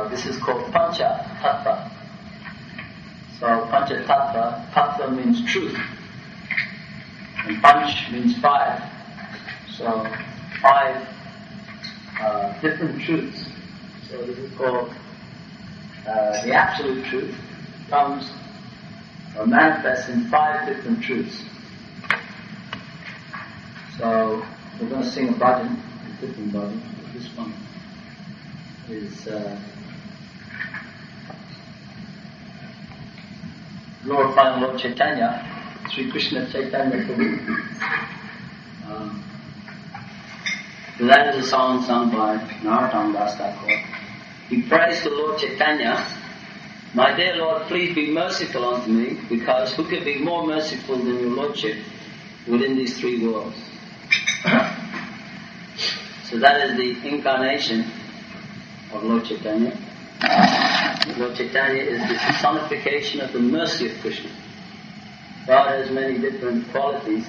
this is called Pancha Tattva. So Pancha Tattva, Tattva means truth, and Panch means five. So five different truths. So this is called the absolute truth comes or manifests in five different truths. So we're going to sing a bhajan, a different bhajan. This one is glorifying Lord Chaitanya, Sri Krishna Chaitanya Prabhu. That is a song sung by Narottam Das Thakur. He prays to Lord Chaitanya, "My dear Lord, please be merciful unto me, because who can be more merciful than your Lordship within these three worlds?" So that is the incarnation of Lord Chaitanya. Lord Chaitanya is the personification of the mercy of Krishna. God has many different qualities,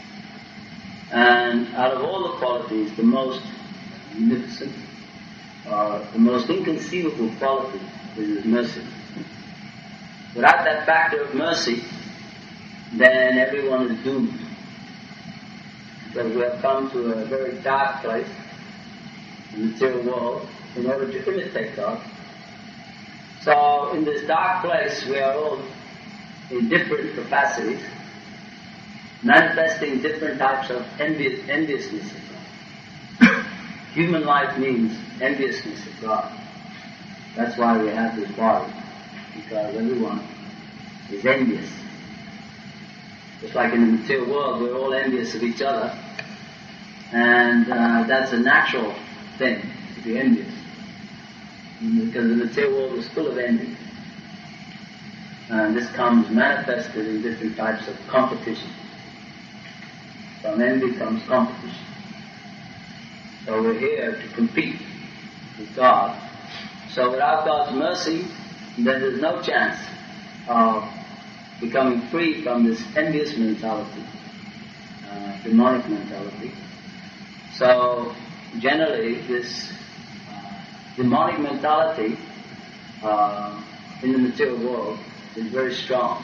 and out of all the qualities, the most magnificent, the most inconceivable quality is His mercy. Without that factor of mercy, then everyone is doomed. Because we have come to a very dark place, the material world, in order to imitate God. So in this dark place, we are all in different capacities, manifesting different types of enviousness of God. Human life means enviousness of God. That's why we have this body, because everyone is envious. Just like in the material world, we're all envious of each other, and that's a natural thing, to be envious. Because the material world is full of envy. And this comes manifested in different types of competition. From envy comes competition. So we're here to compete with God. So without God's mercy, then there's no chance of becoming free from this envious mentality, demonic mentality. So generally this demonic mentality in the material world is very strong.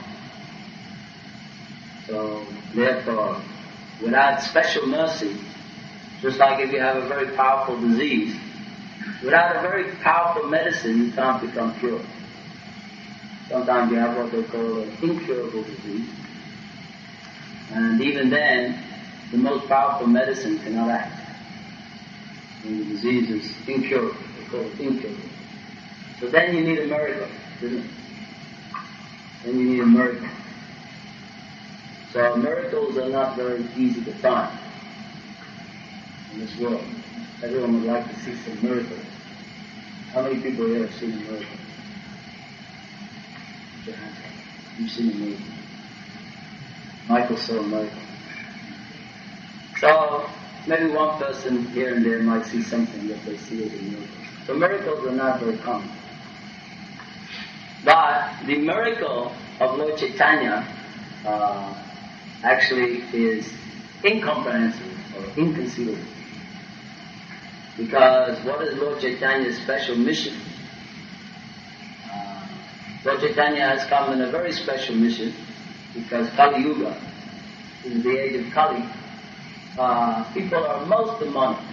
So therefore, without special mercy, just like if you have a very powerful disease, without a very powerful medicine, you can't become cured. Sometimes you have what they call an incurable disease, and even then, the most powerful medicine cannot act. When the disease is incurable, they call it incurable. So then you need a miracle, isn't it? Then you need a miracle. So miracles are not very easy to find in this world. Everyone would like to see some miracles. How many people here have seen a miracle? Put your hands up. You've seen a miracle. Michael saw a miracle. So maybe one person here and there might see something that they see as a miracle. So miracles are not very common. But the miracle of Lord Chaitanya actually is incomprehensible or inconceivable. Because what is Lord Chaitanya's special mission? Lord Chaitanya has come in a very special mission, because Kali Yuga is the age of Kali. People are most demonic.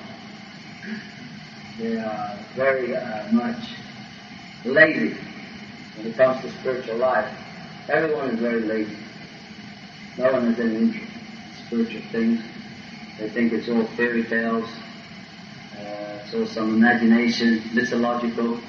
They are very much lazy when it comes to spiritual life. Everyone is very lazy. No one has any interest in spiritual things. They think it's all fairy tales. It's all some imagination, mythological.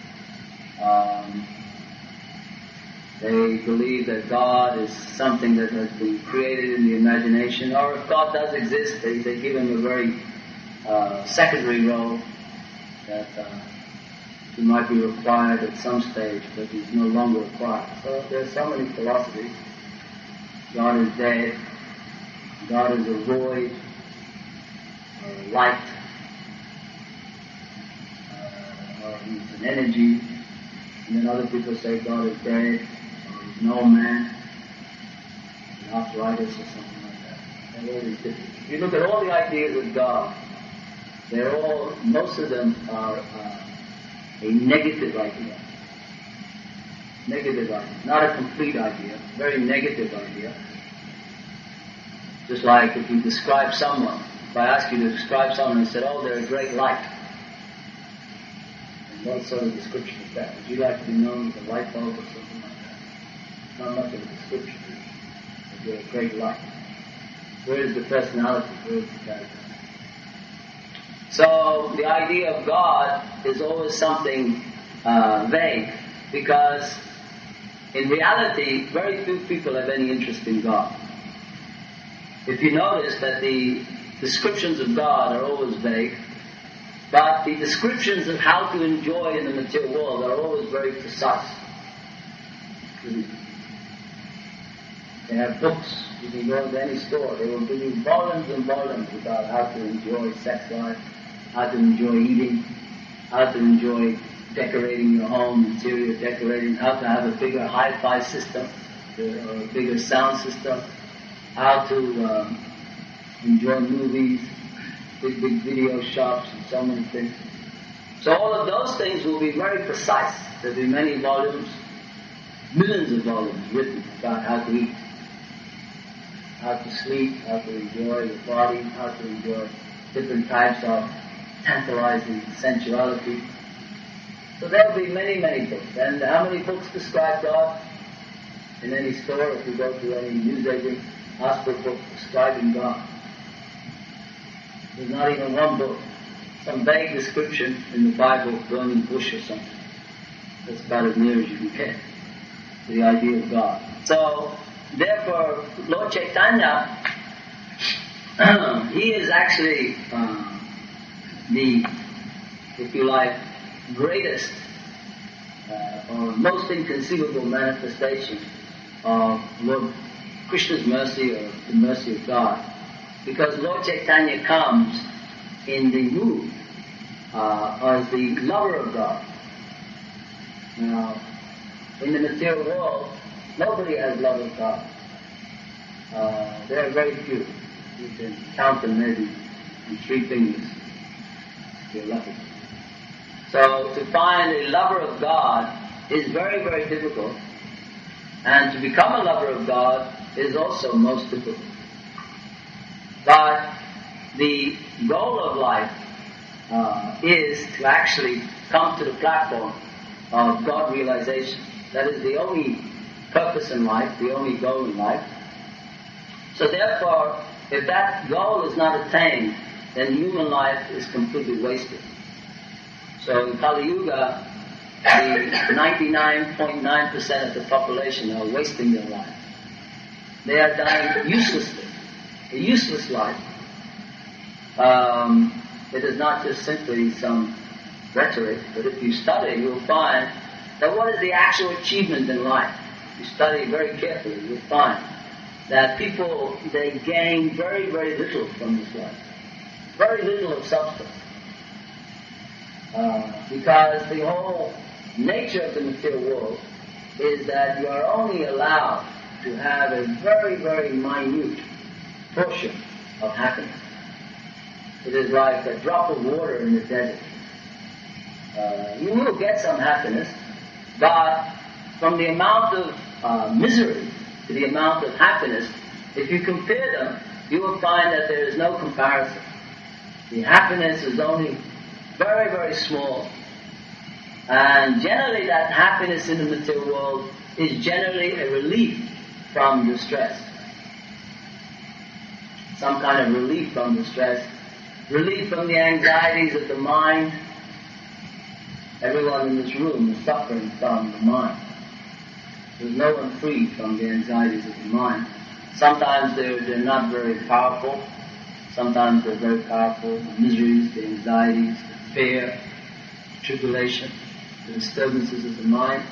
They believe that God is something that has been created in the imagination, or if God does exist, they give him a very secondary role, that he might be required at some stage, but he's no longer required. So there are so many philosophies. God is dead, God is a void, or a light, or he's an energy, and then other people say God is dead, or he's no man, an arthritis or something like that. They're all these different. If you look at all the ideas of God, they're all, most of them are a negative idea. Negative idea. Not a complete idea. Very negative idea. Just like if you describe someone, if I ask you to describe someone and said, oh, they're a great light. And what sort of description is that? Would you like to be known as a light bulb or something like that? Not much of a description. But you're a great light. Where is the personality? Where is the character? So the idea of God is always something vague, because in reality, very few people have any interest in God. If you notice that the descriptions of God are always vague, but the descriptions of how to enjoy in the material world are always very precise. They have books. You can go into any store. They will give you volumes and volumes about how to enjoy sex life, how to enjoy eating, how to enjoy decorating your home, interior decorating, how to have a bigger hi-fi system or a bigger sound system, how to enjoy movies, big video shops, and so many things. So all of those things will be very precise. There'll be many volumes, millions of volumes written about how to eat, how to sleep, how to enjoy your body, how to enjoy different types of tantalizing sensuality. So there will be many, many books. And how many books describe God? In any store, if you go to any newsagent, ask for a book describing God. There's not even one book. Some vague description in the Bible, burning bush or something. That's about as near as you can get to the idea of God. So, therefore, Lord Chaitanya, he is actually the, if you like, greatest or most inconceivable manifestation of Lord Krishna's mercy or the mercy of God. Because Lord Chaitanya comes in the mood as the lover of God. Now, in the material world, nobody has love of God. There are very few. You can count them maybe in 3 fingers if you're lucky. So to find a lover of God is very, very difficult. And to become a lover of God is also most difficult. But the goal of life is to actually come to the platform of God realization. That is the only purpose in life, the only goal in life. So therefore, if that goal is not attained, then human life is completely wasted. So in Kali Yuga, the 99.9% of the population are wasting their life. They are dying uselessly. A useless life. It is not just simply some rhetoric, but if you study, you'll find that what is the actual achievement in life? If you study very carefully, you'll find that people, they gain very, very little from this life. Very little of substance. Because the whole nature of the material world is that you are only allowed to have a very, very minute portion of happiness. It is like a drop of water in the desert. You will get some happiness, but from the amount of misery to the amount of happiness, if you compare them, you will find that there is no comparison. The happiness is only very, very small. And generally that happiness in the material world is generally a relief from distress. Some kind of relief from distress. Relief from the anxieties of the mind. Everyone in this room is suffering from the mind. There's no one free from the anxieties of the mind. Sometimes they're not very powerful. Sometimes they're very powerful. The miseries, the anxieties, the fear, the tribulation, the disturbances of the mind.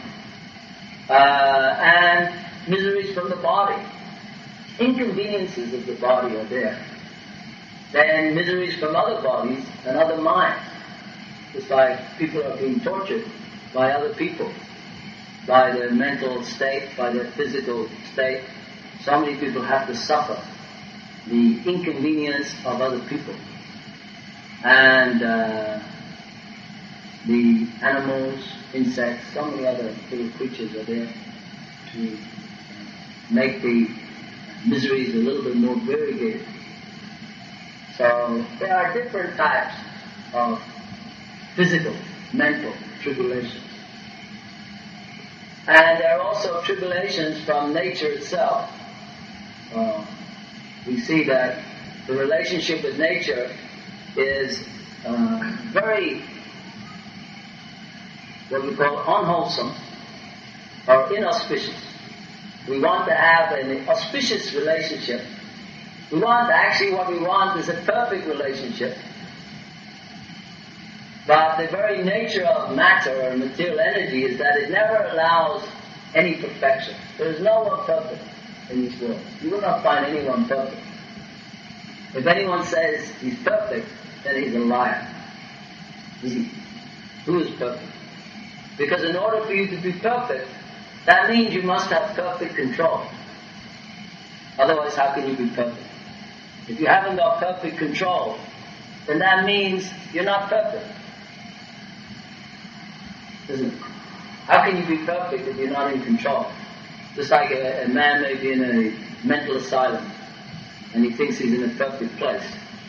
And miseries from the body. Inconveniences of the body are there. Then miseries from other bodies and other minds. It's like people are being tortured by other people, by their mental state, by their physical state. So many people have to suffer the inconvenience of other people. And the animals, insects, so many other little creatures are there to make the miseries a little bit more variegated. So there are different types of physical, mental tribulations. And there are also tribulations from nature itself. We see that the relationship with nature is very, what we call unwholesome or inauspicious. We want to have an auspicious relationship. What we want is a perfect relationship. But the very nature of matter or material energy is that it never allows any perfection. There is no one perfect in this world. You will not find anyone perfect. If anyone says he's perfect, then he's a liar. Who is perfect? Because in order for you to be perfect, that means you must have perfect control. Otherwise, how can you be perfect? If you haven't got perfect control, then that means you're not perfect. Isn't it? How can you be perfect if you're not in control? Just like a man may be in a mental asylum and he thinks he's in a perfect place.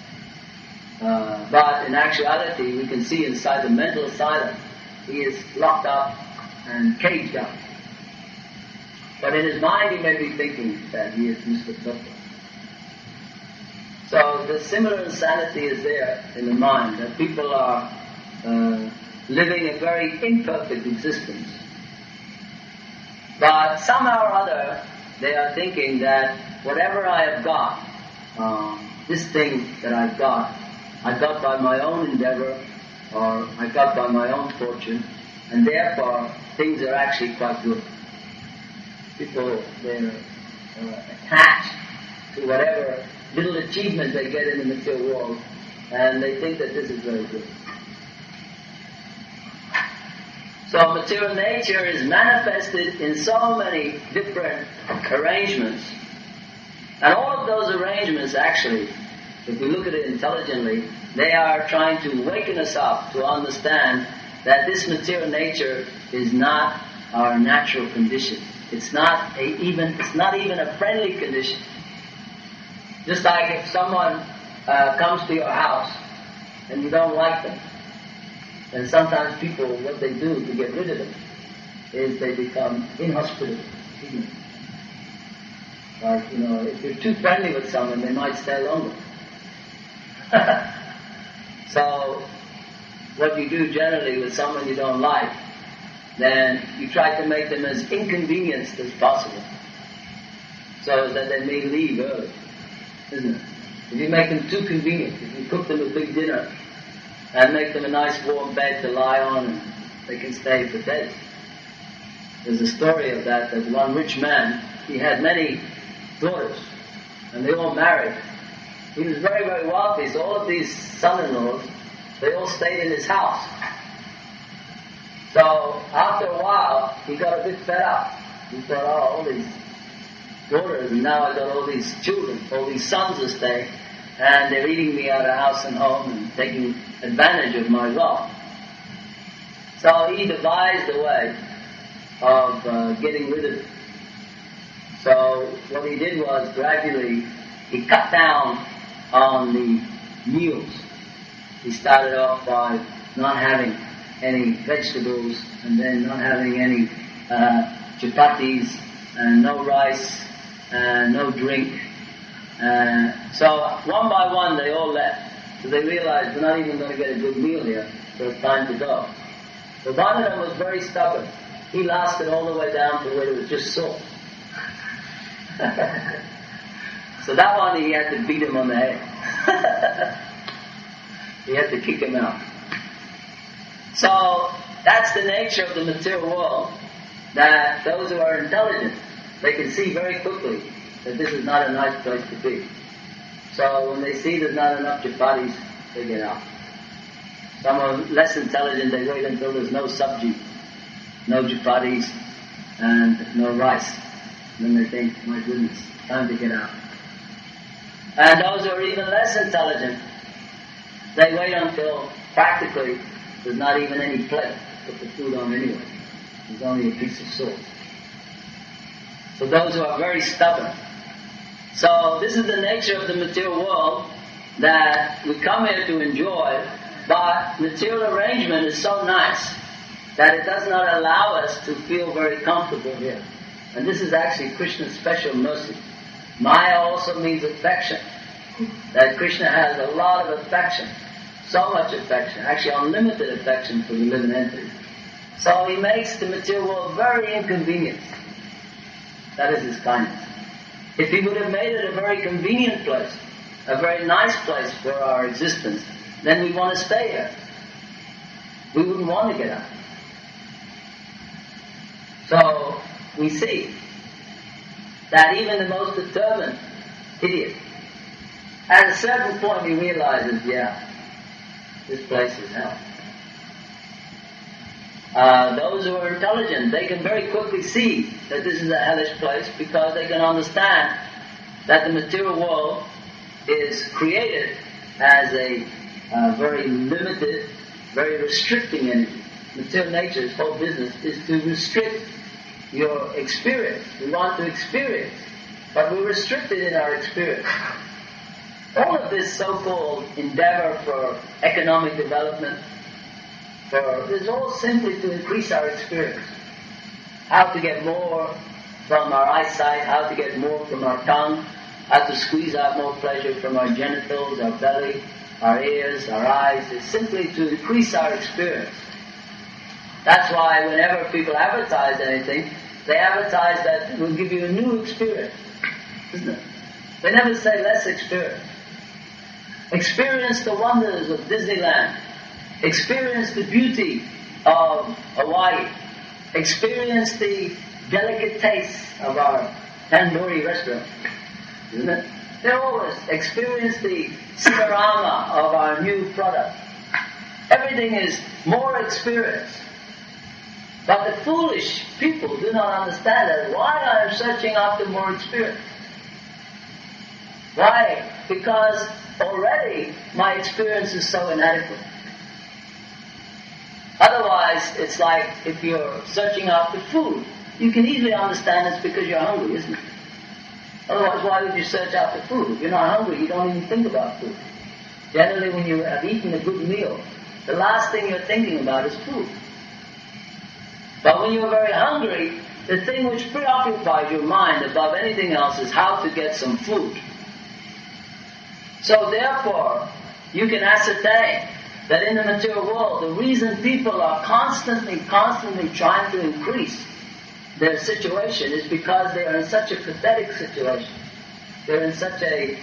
But in actuality, we can see inside the mental asylum, he is locked up and caged up. But in his mind, he may be thinking that he is Mr. Perfect. So the similar insanity is there in the mind, that people are living a very imperfect existence. But somehow or other, they are thinking that whatever I have got, this thing that I got by my own endeavor, or I got by my own fortune, and therefore things are actually quite good. People, they're attached to whatever little achievement they get in the material world, and they think that this is very good. So material nature is manifested in so many different arrangements. And all of those arrangements actually, if we look at it intelligently, they are trying to waken us up to understand that this material nature is not our natural condition. It's not even a friendly condition. Just like if someone comes to your house and you don't like them, and sometimes people, what they do to get rid of them is they become inhospitable. Like, if you're too friendly with someone, they might stay longer. So, what you do generally with someone you don't like, then you try to make them as inconvenienced as possible, so that they may leave early, isn't it? If you make them too convenient, if you cook them a big dinner, and make them a nice warm bed to lie on, and they can stay for days. There's a story of that one rich man, he had many daughters, and they all married. He was very, very wealthy, so all of these son-in-laws, they all stayed in his house. So after a while, he got a bit fed up. He thought, all these daughters, and now I got all these children, all these sons are staying, and they're eating me out of house and home and taking advantage of my wealth. So he devised a way of getting rid of it. So what he did was gradually he cut down on the meals. He started off by not having any vegetables, and then not having any chapatis, and no rice, and no drink. So one by one they all left. So they realized we're not even going to get a good meal here, so it's time to go. But one of them was very stubborn. He lasted all the way down to where it was just salt. So that one he had to beat him on the head. He had to kick him out. So that's the nature of the material world, that those who are intelligent, they can see very quickly that this is not a nice place to be. So when they see there's not enough chapatis, they get out. Some are less intelligent, they wait until there's no sabji, no chapatis, and no rice. Then they think, my goodness, time to get out. And those who are even less intelligent, they wait until practically There's not even any plate to put the food on anyway. There's only a piece of salt. So those who are very stubborn. So this is the nature of the material world, that we come here to enjoy, but material arrangement is so nice that it does not allow us to feel very comfortable here. And this is actually Krishna's special mercy. Maya also means affection. That Krishna has a lot of affection. So much affection. Actually unlimited affection for the living entity. So he makes the material world very inconvenient. That is his kindness. If he would have made it a very convenient place, a very nice place for our existence, then we want to stay here. We wouldn't want to get out. So we see that even the most determined idiot, at a certain point he realizes, yeah, this place is hell. Those who are intelligent, they can very quickly see that this is a hellish place, because they can understand that the material world is created as a very limited, very restricting energy. Material nature's whole business is to restrict your experience. We want to experience, but we're restricted in our experience. All of this so-called endeavor for economic development is all simply to increase our experience. How to get more from our eyesight, how to get more from our tongue, how to squeeze out more pleasure from our genitals, our belly, our ears, our eyes. It's simply to increase our experience. That's why whenever people advertise anything, they advertise that will give you a new experience, isn't it? They never say less experience. Experience the wonders of Disneyland. Experience the beauty of Hawaii. Experience the delicate taste of our tandoori restaurant, isn't it? They always experience the cinerama of our new product. Everything is more experience. But the foolish people do not understand that. Why I am searching after more experience? Why? Because already my experience is so inadequate. Otherwise, it's like if you're searching after food. You can easily understand it's because you're hungry, isn't it? Otherwise, why would you search after food? If you're not hungry, you don't even think about food. Generally, when you have eaten a good meal, the last thing you're thinking about is food. But when you're very hungry, the thing which preoccupies your mind above anything else is how to get some food. So therefore, you can ascertain that in the material world, the reason people are constantly trying to increase their situation is because they are in such a pathetic situation. They're in such a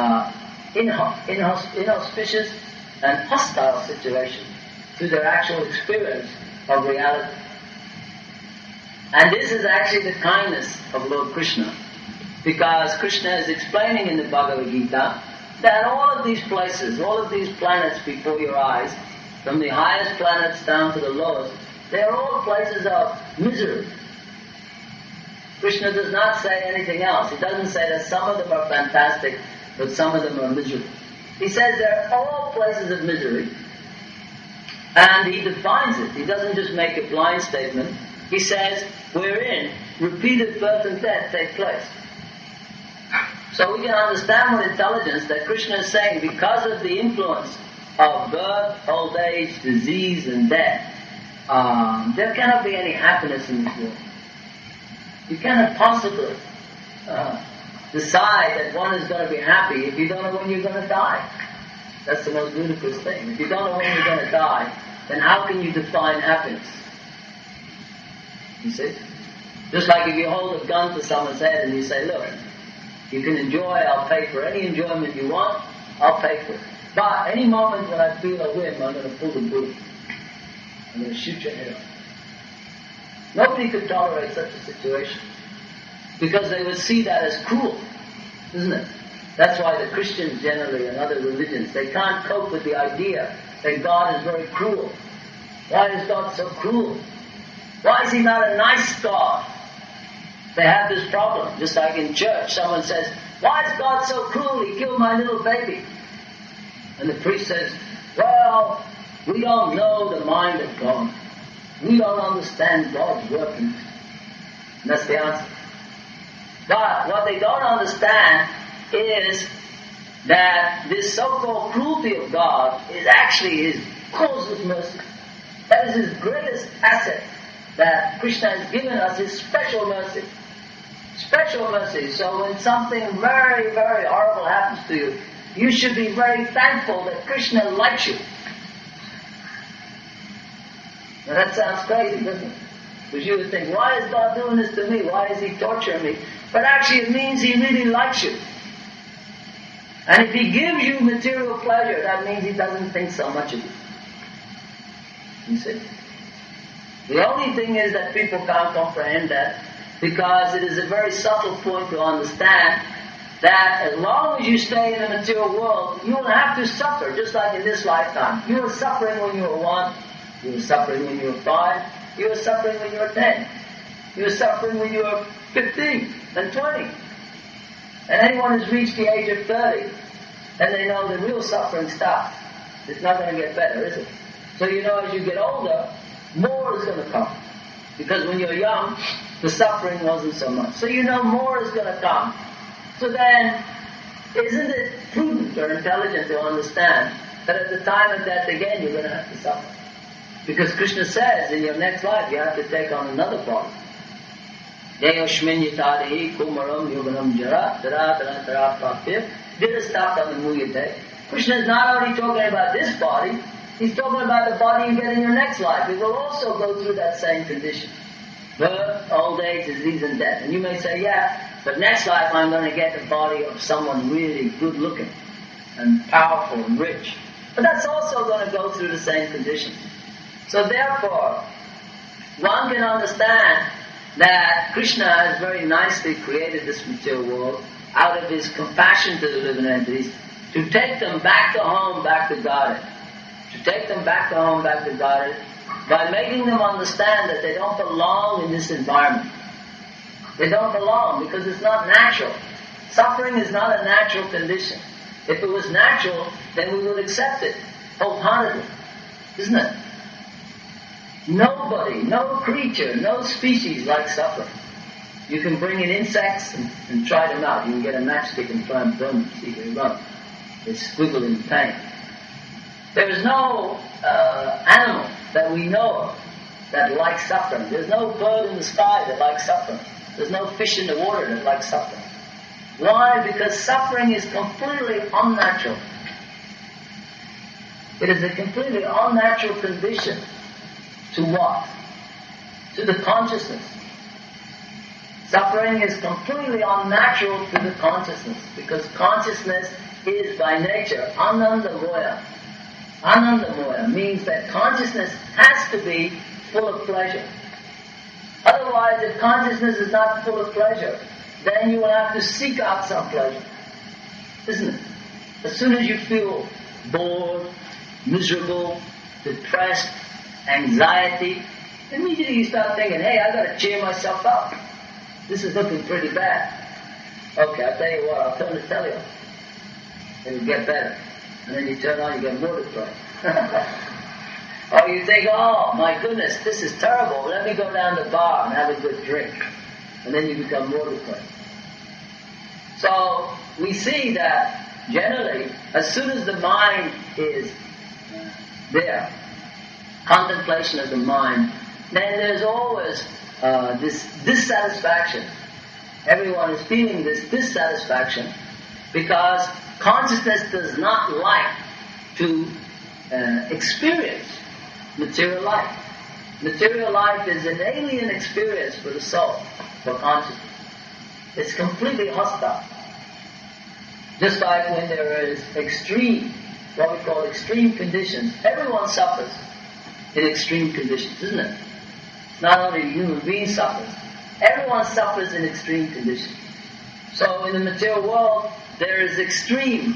inauspicious and hostile situation to their actual experience of reality. And this is actually the kindness of Lord Krishna, because Krishna is explaining in the Bhagavad Gita that all of these places, all of these planets before your eyes, from the highest planets down to the lowest, they are all places of misery. Krishna does not say anything else. He doesn't say that some of them are fantastic, but some of them are miserable. He says they're all places of misery, and he defines it. He doesn't just make a blind statement. He says, wherein repeated birth and death take place. So we can understand with intelligence that Krishna is saying, because of the influence of birth, old age, disease, and death, there cannot be any happiness in this world. You cannot possibly decide that one is going to be happy if you don't know when you're going to die. That's the most ludicrous thing. If you don't know when you're going to die, then how can you define happiness? You see? Just like if you hold a gun to someone's head and you say, look, you can enjoy, I'll pay for any enjoyment you want, I'll pay for it. But any moment when I feel a whim, I'm going to pull the bullet. I'm going to shoot your head off. Nobody could tolerate such a situation, because they would see that as cruel, isn't it? That's why the Christians generally and other religions, they can't cope with the idea that God is very cruel. Why is God so cruel? Why is He not a nice God? They have this problem. Just like in church, someone says, why is God so cruel? He killed my little baby. And the priest says, well, We don't know the mind of God. We don't understand God's workings. And that's the answer. But what they don't understand is that this so-called cruelty of God is actually His causeless mercy. That is His greatest asset that Krishna has given us, His special mercy. Special mercy. So when something very, very horrible happens to you, you should be very thankful that Krishna likes you. Now that sounds crazy, doesn't it? Because you would think, why is God doing this to me? Why is He torturing me? But actually it means He really likes you. And if He gives you material pleasure, that means He doesn't think so much of you. You see? The only thing is that people can't comprehend that, because it is a very subtle point to understand that as long as you stay in the material world, you will have to suffer, just like in this lifetime. You were suffering when you were 1, you were suffering when you were 5, you were suffering when you were 10, you were suffering when you were 15 and 20. And anyone who's reached the age of 30, then they know the real suffering stops. It's not going to get better, is it? So you know as you get older, more is going to come. Because when you're young, the suffering wasn't so much. So you know more is going to come. So then, isn't it prudent or intelligent to understand that at the time of death again you're going to have to suffer? Because Krishna says in your next life you have to take on another body. Krishna is not only talking about this body, He's talking about the body you get in your next life. It will also go through that same condition. Birth, old age, disease, and death. And you may say, yeah, but next life I'm going to get the body of someone really good looking and powerful and rich. But that's also going to go through the same conditions. So therefore, one can understand that Krishna has very nicely created this material world out of His compassion to the living entities to take them back to home, back to Godhead. To take them back to home, back to Godhead, by making them understand that they don't belong in this environment. They don't belong because it's not natural. Suffering is not a natural condition. If it was natural, then we would accept it wholeheartedly. Isn't it? Nobody, no creature, no species likes suffering. You can bring in insects and try them out. You can get a matchstick and try and burn them, see if they run. They squiggle in pain. There is no animal that we know of that likes suffering. There's no bird in the sky that likes suffering. There's no fish in the water that likes suffering. Why? Because suffering is completely unnatural. It is a completely unnatural condition to what? To the consciousness. Suffering is completely unnatural to the consciousness, because consciousness is by nature Anandamoya. Anandamoya means that consciousness has to be full of pleasure. Otherwise, if consciousness is not full of pleasure, then you will have to seek out some pleasure. Isn't it? As soon as you feel bored, miserable, depressed, anxiety, immediately you start thinking, hey, I've got to cheer myself up. This is looking pretty bad. Okay, I'll tell you what, I'll turn the telly on. It'll get better. And then you turn on, you get more depressed. Or you think, oh my goodness, this is terrible. Let me go down to the bar and have a good drink. And then you become more depressed. So we see that generally, as soon as the mind is there, contemplation of the mind, then there's always this dissatisfaction. Everyone is feeling this dissatisfaction because consciousness does not like to experience material life. Material life is an alien experience for the soul, for consciousness. It's completely hostile. Just like when there is extreme, what we call extreme conditions, everyone suffers in extreme conditions, isn't it? Not only human beings suffers, everyone suffers in extreme conditions. So in the material world, there is extremities,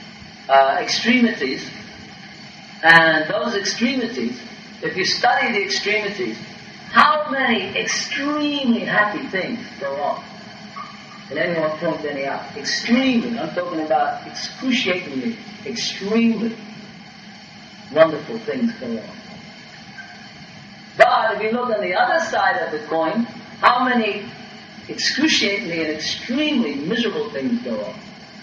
and those extremities, if you study the extremities, how many extremely happy things go on? Can anyone point any out? Extremely, I'm talking about excruciatingly, extremely. wonderful things go on. But if you look on the other side of the coin, how many excruciatingly and extremely miserable things go on?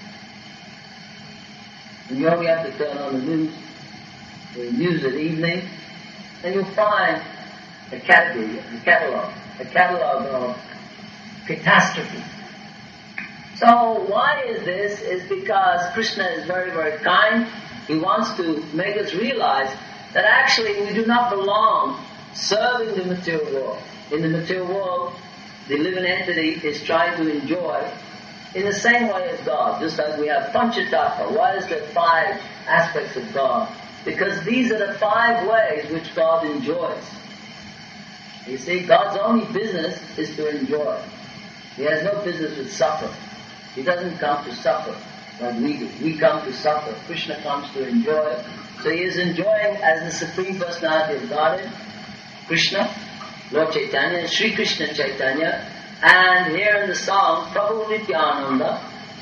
And you only have to turn on the news at evening, and you'll find a catalogue of catastrophe. So why is this? Is because Krishna is very, very kind. He wants to make us realize that actually we do not belong serving the material world. In the material world, the living entity is trying to enjoy in the same way as God. Just like we have Panchatattva. Why is there 5 aspects of God? Because these are the 5 ways which God enjoys. You see, God's only business is to enjoy. He has no business with suffering. He doesn't come to suffer like we do. We come to suffer. Krishna comes to enjoy. So he is enjoying as the Supreme Personality of Godhead, Krishna, Lord Chaitanya, Sri Krishna Chaitanya, and here in the song, Prabhu Nityananda,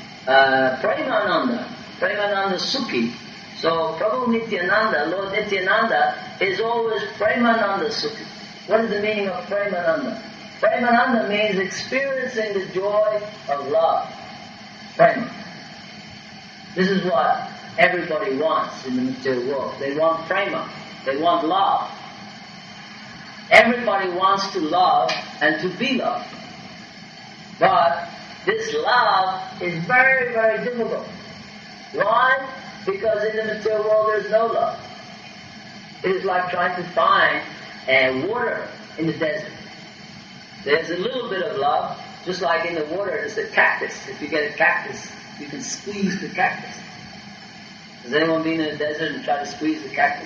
Premananda Sukhi. So Prabhu Nityananda, Lord Nityananda, is always Premananda Sukhi. What is the meaning of Premananda? Premananda means experiencing the joy of love. Prema. This is what everybody wants in the material world. They want prema. They want love. Everybody wants to love and to be loved. But this love is very, very difficult. Why? Because in the material world there's no love. It is like trying to find water in the desert. There's a little bit of love, just like in the water there's a cactus. If you get a cactus, you can squeeze the cactus. Has anyone been in the desert and tried to squeeze the cactus?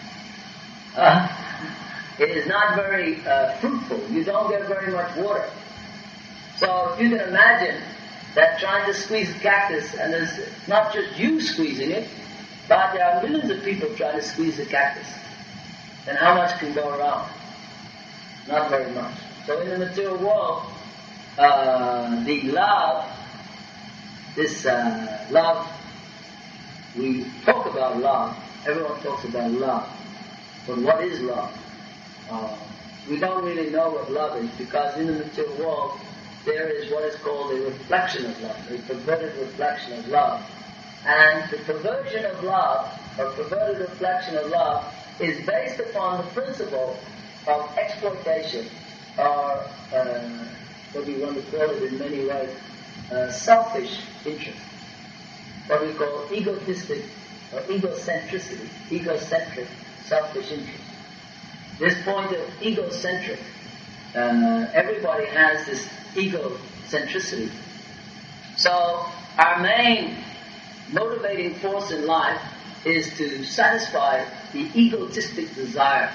It is not very fruitful. You don't get very much water. So if you can imagine that trying to squeeze the cactus, and there's not just you squeezing it, but there are millions of people trying to squeeze the cactus. Then how much can go around? Not very much. So in the material world, the love, this love, we talk about love, everyone talks about love, but what is love? We don't really know what love is, because in the material world there is what is called a reflection of love, a perverted reflection of love. And the perversion of love, or perverted reflection of love, is based upon the principle of exploitation, or what we want to call it in many ways, selfish interest. What we call egotistic or egocentricity, egocentric, selfish interest. This point of egocentric, everybody has this egocentricity. So our main motivating force in life is to satisfy the egotistic desire.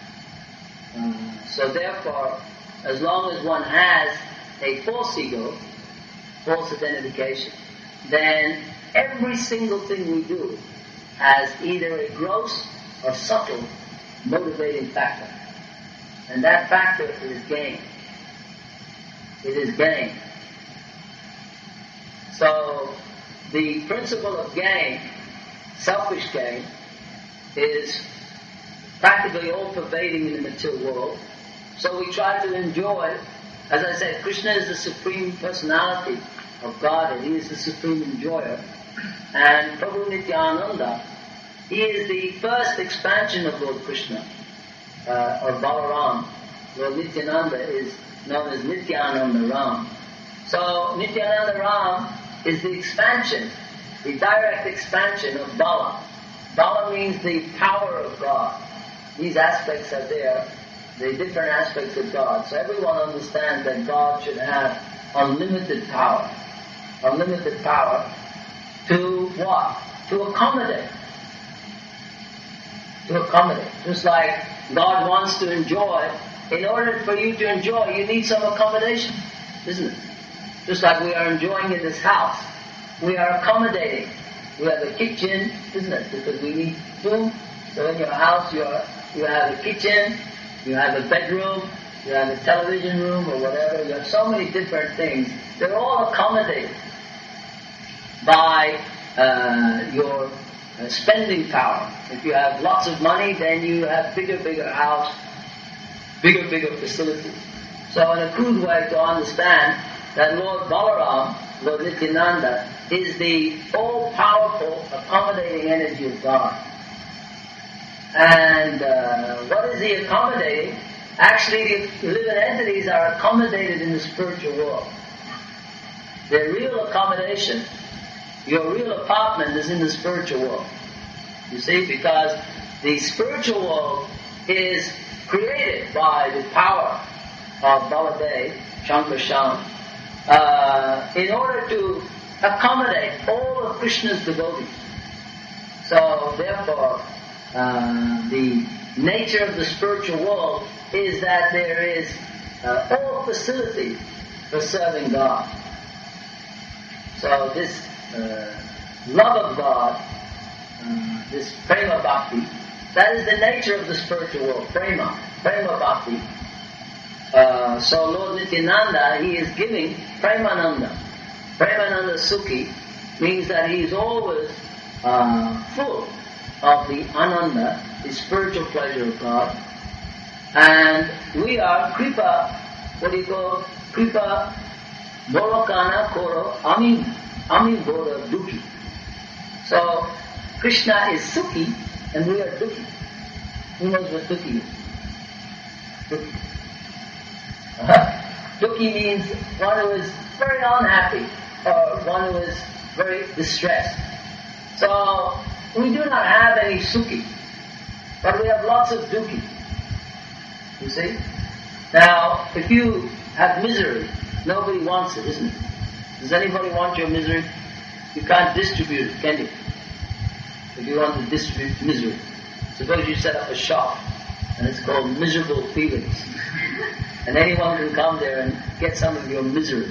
So therefore, as long as one has a false ego, false identification, then every single thing we do has either a gross or subtle motivating factor. And that factor is gain. It is gain. So the principle of gain, selfish gain, is practically all-pervading in the material world. So we try to enjoy, as I said, Krishna is the Supreme Personality of God, and He is the Supreme Enjoyer. And Prabhu Nityananda, He is the first expansion of Lord Krishna, or Balaram. Lord Nityananda is known as Nityananda Ram. So Nityananda Ram is the expansion, the direct expansion of Bala. Bala means the power of God. These aspects are there, the different aspects of God. So everyone understands that God should have unlimited power. Unlimited power to what? To accommodate. To accommodate. Just like God wants to enjoy, in order for you to enjoy, you need some accommodation, isn't it? Just like we are enjoying in this house. We are accommodating. We have a kitchen, isn't it? Because we need food. So in your house you have a kitchen, you have a bedroom, you have a television room or whatever. You have so many different things. They're all accommodated by your spending power. If you have lots of money, then you have bigger house, bigger facilities. So in a crude way to understand that Lord Balaram, Lord Nityananda, is the all-powerful, accommodating energy of God. And what is he accommodating? Actually, the living entities are accommodated in the spiritual world. Their real accommodation, your real apartment, is in the spiritual world. You see, because the spiritual world is created by the power of Baladev, Shankarshan, in order to accommodate all of Krishna's devotees. So, therefore, the nature of the spiritual world is that there is all facility for serving God. So this love of God, this prema bhakti, that is the nature of the spiritual world, prema bhakti. So Lord Nityananda, he is giving Premananda. Premananda Sukhi means that he is always full of the ananda, the spiritual pleasure of God. And we are kripa, kripa Bolokana Koro Ami Bora Dukhi. So Krishna is Sukhi and we are Dukhi. Who knows what Dukhi is? Dukhi. Dukhi means one who is very unhappy or one who is very distressed. So we do not have any Sukhi, but we have lots of Dukhi. You see? Now, if you have misery, nobody wants it, isn't it? Does anybody want your misery? You can't distribute it, can you? If you want to distribute misery. Suppose you set up a shop, and it's called Miserable Feelings. And anyone can come there and get some of your misery.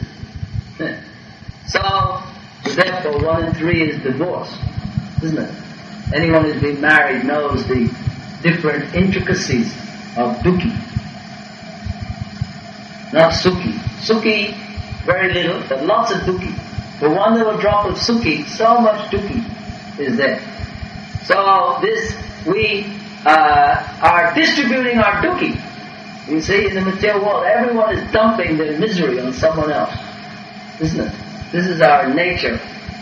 So, therefore, 1 in 3 is divorce, isn't it? Anyone who's been married knows the different intricacies of Dukhi. Not Sukhi. Sukhi, very little, but lots of Dukhi. For one little drop of Sukhi, so much Dukhi is there. So this, we are distributing our Dukhi. You see, in the material world, everyone is dumping their misery on someone else, isn't it? This is our nature.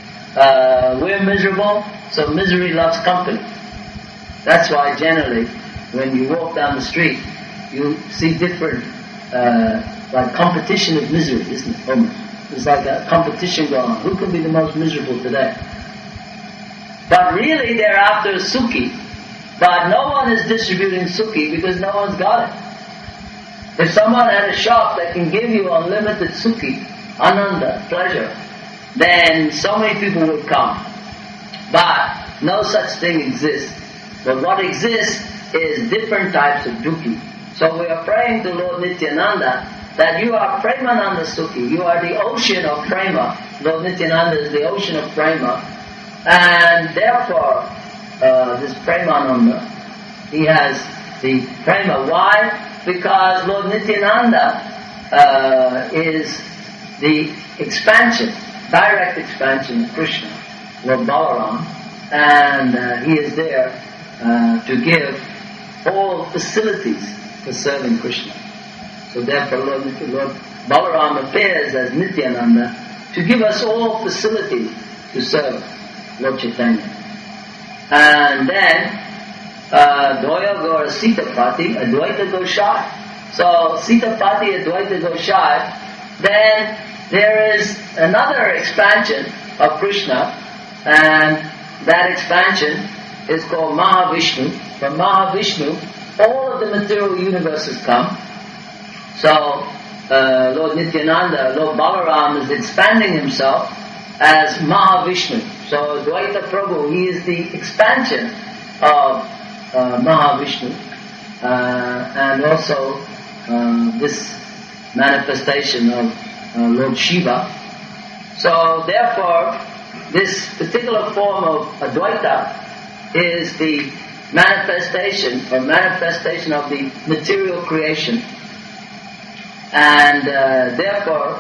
We're miserable, so misery loves company. That's why generally, when you walk down the street, you see different, like competition of misery, isn't it? Almost. It's like a competition going on. Who can be the most miserable today? But really, they're after Sukhi. But no one is distributing Sukhi because no one's got it. If someone had a shop that can give you unlimited Sukhi, Ananda, pleasure, then so many people would come. But no such thing exists. But what exists is different types of Dukhi. So we are praying to Lord Nityananda that you are Premananda Sukhi. You are the ocean of Prema. Lord Nityananda is the ocean of Prema. And therefore, this Premananda, he has the Prema. Why? Because Lord Nityananda is the expansion, direct expansion of Krishna, Lord Balaram, and he is there to give all facilities for serving Krishna. So therefore Lord Balaram appears as Nityananda to give us all facilities to serve Lord Chaitanya. And then Dvaya Gaura Sitapati, Advaita Goshai. So Sitapati, Advaita Goshai, then there is another expansion of Krishna, and that expansion is called Mahavishnu. From Mahavishnu, all of the material universes come. So Lord Nityananda, Lord Balaram is expanding himself as Mahavishnu. So Dvaita Prabhu, he is the expansion of Mahavishnu, and also this manifestation of Lord Shiva. So therefore, this particular form of Advaita is the manifestation of the material creation. And therefore,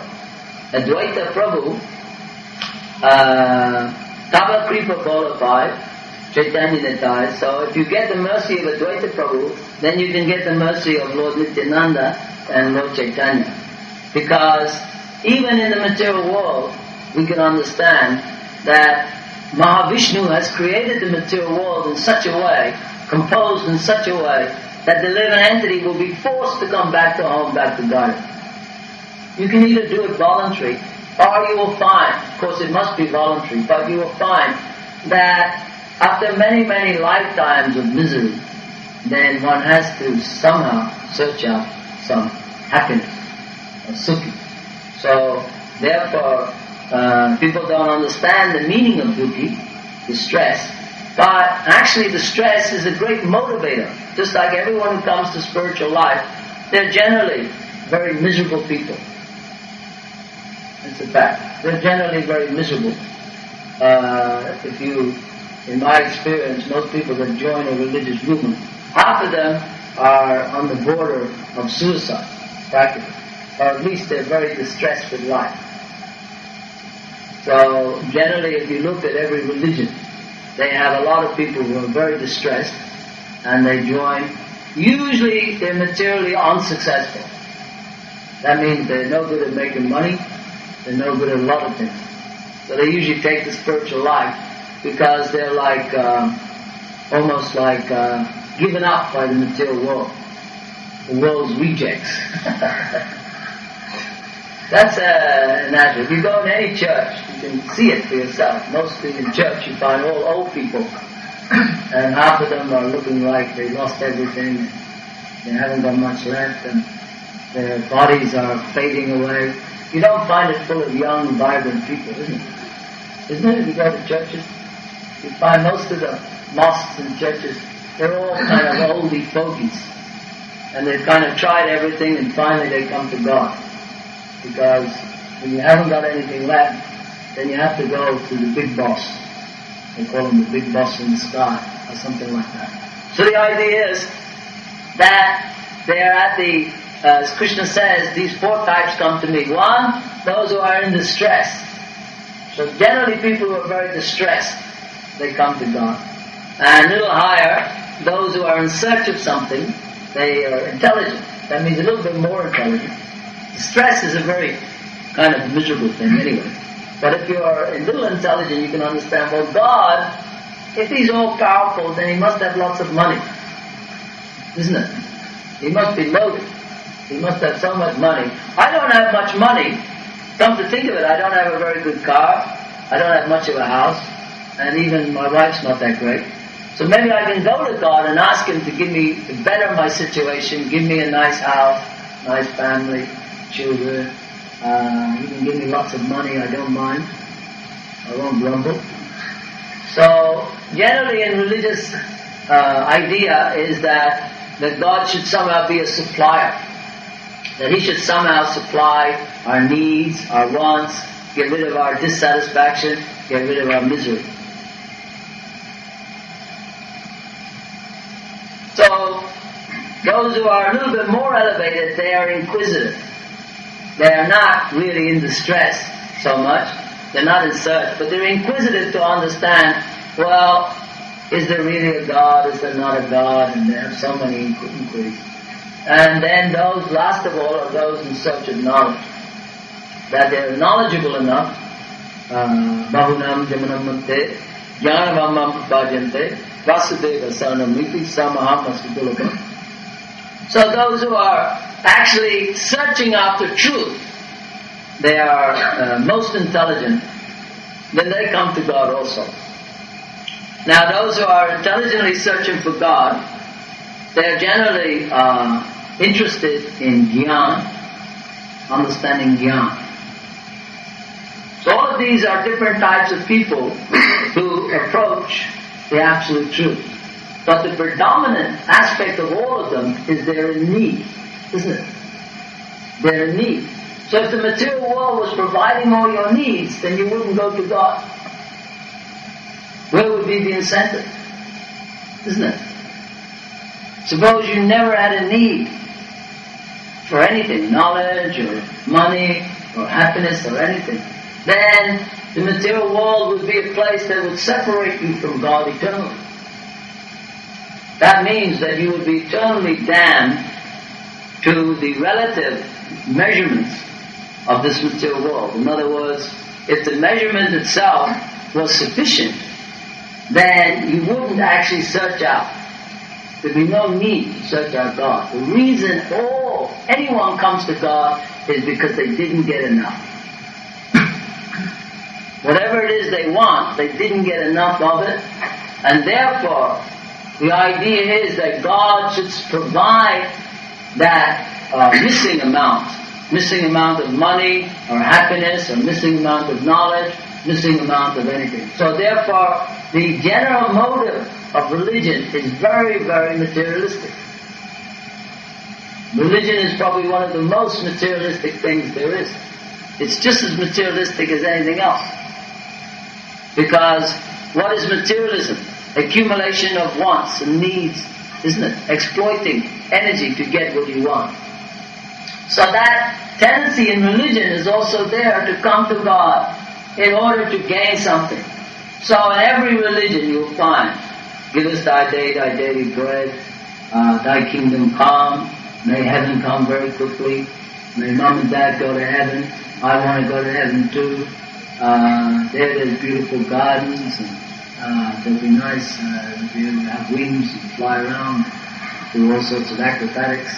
Advaita Prabhu, Tava Kripa qualified, Chaitanya Nitai. So if you get the mercy of Advaita Prabhu, then you can get the mercy of Lord Nityananda and Lord Chaitanya. Because even in the material world, we can understand that Mahavishnu has created the material world in such a way, composed in such a way, that the living entity will be forced to come back to home, back to God. You can either do it voluntary, or you will find, of course it must be voluntary, but you will find that after many, many lifetimes of misery, then one has to somehow search out some happiness, or sukhi. So, therefore, people don't understand the meaning of dukkhi, distress, but actually the stress is a great motivator. Just like everyone who comes to spiritual life, they're generally very miserable people. It's a fact. They're generally very miserable. In my experience, most people that join a religious movement, half of them are on the border of suicide, practically. Or at least they're very distressed with life. So generally, if you look at every religion, they have a lot of people who are very distressed, and they join. Usually they're materially unsuccessful. That means they're no good at making money, they're no good at a lot of things. So they usually take the spiritual life because they're like, almost like given up by the material world. The world's rejects. That's natural. If you go in any church, you can see it for yourself. Mostly in church you find all old people. And half of them are looking like they lost everything. They haven't got much left and their bodies are fading away. You don't find it full of young, vibrant people, isn't it? Isn't it? If you go to churches, you find most of the mosques and churches, they're all kind of oldie fogies. And they've kind of tried everything and finally they come to God. Because when you haven't got anything left, then you have to go to the big boss. They call him the big boss in the sky, or something like that. So the idea is that they are at the, as Krishna says, these four types come to me. One, those who are in distress. So generally people who are very distressed, they come to God. And a little higher, those who are in search of something, they are intelligent. That means a little bit more intelligent. Stress is a very kind of miserable thing anyway. But if you are a little intelligent, you can understand, well, God, if He's all powerful, then He must have lots of money. Isn't it? He must be loaded. He must have so much money. I don't have much money. Come to think of it, I don't have a very good car. I don't have much of a house. And even my wife's not that great. So maybe I can go to God and ask Him to give me, to better my situation, give me a nice house, nice family, children. He can give me lots of money, I don't mind. I won't grumble. So, generally in religious idea is that God should somehow be a supplier. That He should somehow supply our needs, our wants, get rid of our dissatisfaction, get rid of our misery. So, those who are a little bit more elevated, they are inquisitive. They are not really in distress so much. They're not in search, but they're inquisitive to understand, well, is there really a God? Is there not a God? And they have so many inquiries. And then those, last of all, are those in search of knowledge. That they're knowledgeable enough. Bahunam jamanam mante, jnanavamam prapajante, vasudeva saranam niti, samaham asvitulakam. So those who are actually searching after truth, they are most intelligent, then they come to God also. Now those who are intelligently searching for God, they are generally interested in jnana, understanding jnana. So all of these are different types of people who approach the absolute truth. But the predominant aspect of all of them is they're in need, isn't it? They're in need. So if the material world was providing all your needs, then you wouldn't go to God. Where would be the incentive? Isn't it? Suppose you never had a need for anything, knowledge or money or happiness or anything. Then The material world would be a place that would separate you from God eternally. That means that you would be eternally damned to the relative measurements of this material world. In other words, if the measurement itself was sufficient, then you wouldn't actually search out. There'd be no need to search out God. The reason anyone comes to God is because they didn't get enough. Whatever it is they want, they didn't get enough of it, and therefore the idea is that God should provide that missing amount of money or happiness, or missing amount of knowledge, missing amount of anything. So therefore, the general motive of religion is very, very materialistic. Religion is probably one of the most materialistic things there is. It's just as materialistic as anything else. Because what is materialism? Accumulation of wants and needs, isn't it? Exploiting energy to get what you want. So that tendency in religion is also there to come to God in order to gain something. So in every religion you'll find, give us thy daily bread, thy kingdom come, may heaven come very quickly, may mom and dad go to heaven, I want to go to heaven too. There's beautiful gardens, and they'll be nice, they'll have wings and fly around, do all sorts of acrobatics.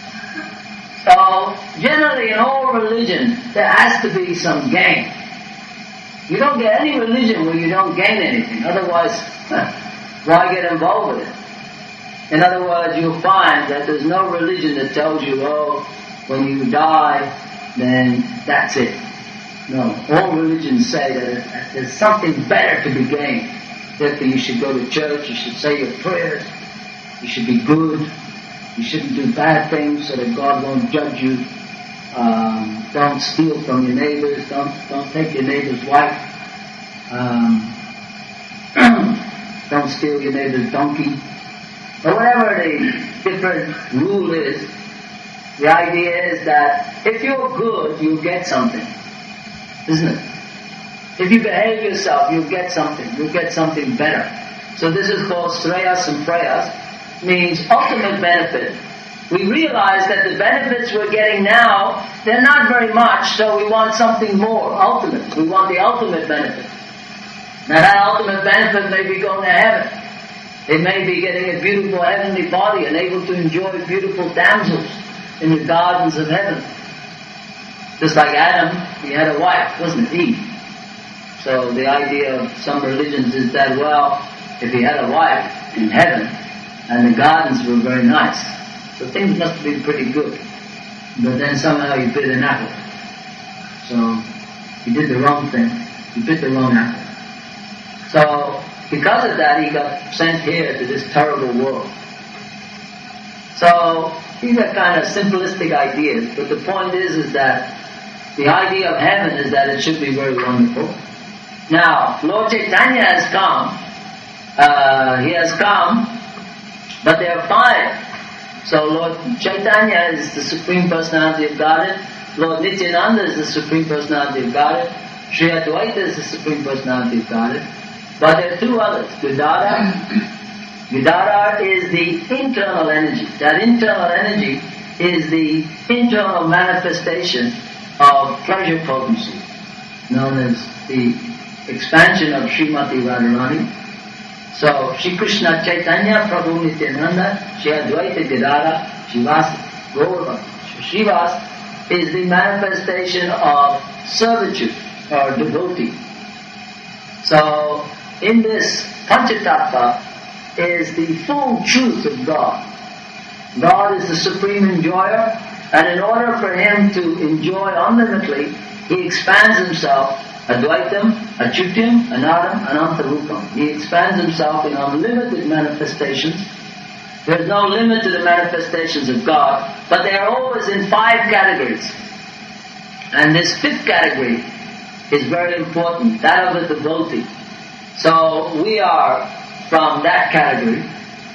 So, generally in all religion, there has to be some gain. You don't get any religion where you don't gain anything, otherwise, why get involved with it? In other words, you'll find that there's no religion that tells you, when you die, then that's it. No, all religions say that there's something better to be gained. Therefore you should go to church, you should say your prayers, you should be good, you shouldn't do bad things so that God won't judge you. Don't steal from your neighbors, don't take your neighbor's wife, don't steal your neighbor's donkey. Or whatever the different rule is, the idea is that if you're good, you'll get something. Isn't it? If you behave yourself, you'll get something. You'll get something better. So this is called Shreyas and Preyas, means ultimate benefit. We realize that the benefits we're getting now, they're not very much, so we want something more, ultimate. We want the ultimate benefit. Now that ultimate benefit may be going to heaven. It may be getting a beautiful heavenly body and able to enjoy beautiful damsels in the gardens of heaven. Just like Adam, he had a wife, wasn't it? Eve. So the idea of some religions is that, if he had a wife in heaven, and the gardens were very nice, so things must have been pretty good. But then somehow he bit an apple. So he did the wrong thing. He bit the wrong apple. So because of that, he got sent here to this terrible world. So these are kind of simplistic ideas, but the point is that the idea of heaven is that it should be very wonderful. Now, Lord Chaitanya has come. He has come, but there are 5. So Lord Chaitanya is the Supreme Personality of Godhead. Lord Nityananda is the Supreme Personality of Godhead. Sri Advaita is the Supreme Personality of Godhead. But there are 2 others. Gadadhar. Gadadhar is the internal energy. That internal energy is the internal manifestation of pleasure potency, known as the expansion of Srimati Radharani. So, Shri Krishna Chaitanya, Prabhu Nityananda, Shri Advaita Gadadhar, Shivas, Gaura. Shivas is the manifestation of servitude or devotee. So, in this Panchatattva is the full truth of God. God is the supreme enjoyer, and in order for him to enjoy unlimitedly, he expands himself, Advaitam, Achyutam, Anadam, Anantarupam. He expands himself in unlimited manifestations. There is no limit to the manifestations of God, but they are always in 5 categories. And this 5th category is very important, that of the devotee. So we are from that category,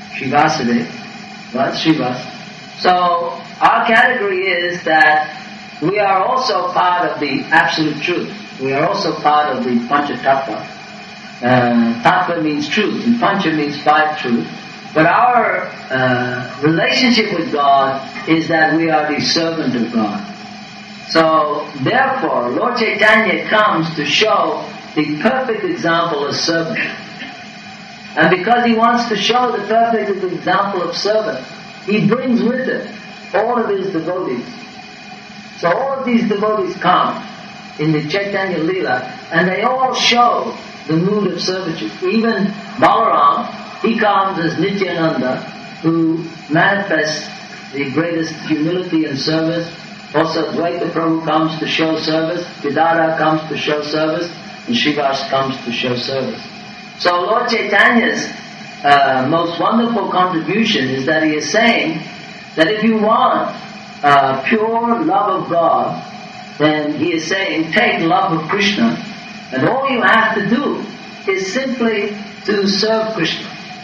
Srivasade, Srivas. So our category is that we are also part of the absolute truth. We are also part of the Panchatattva. Tattva means truth, and Pancha means five truths. But our relationship with God is that we are the servant of God. So, therefore, Lord Chaitanya comes to show the perfect example of servant. And because he wants to show the perfect example of servant, he brings with it all of his devotees. So all of these devotees come in the Chaitanya Leela, and they all show the mood of servitude. Even Balaram, he comes as Nityananda, who manifests the greatest humility and service. Also Dvaita Prabhu comes to show service, Vidara comes to show service, and Srivas comes to show service. So Lord Chaitanya's most wonderful contribution is that he is saying that if you want pure love of God, then he is saying take love of Krishna, and all you have to do is simply to serve Krishna.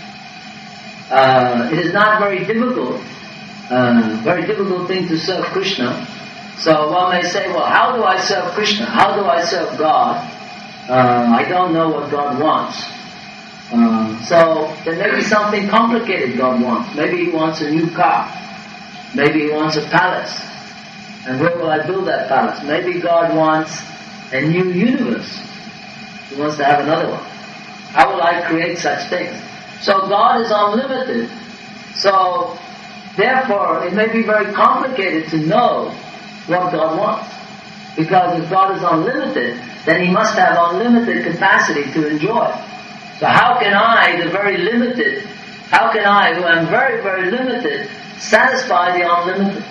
It is not very difficult thing to serve Krishna. So one may say, well, how do I serve Krishna? How do I serve God? I don't know what God wants. So there may be something complicated God wants. Maybe he wants a new car. Maybe he wants a palace. And where will I build that palace? Maybe God wants a new universe. He wants to have another one. How will I create such things? So God is unlimited. So therefore it may be very complicated to know what God wants. Because if God is unlimited, then he must have unlimited capacity to enjoy. So how can I, the very limited, how can I, who am very, very limited, satisfy the unlimited?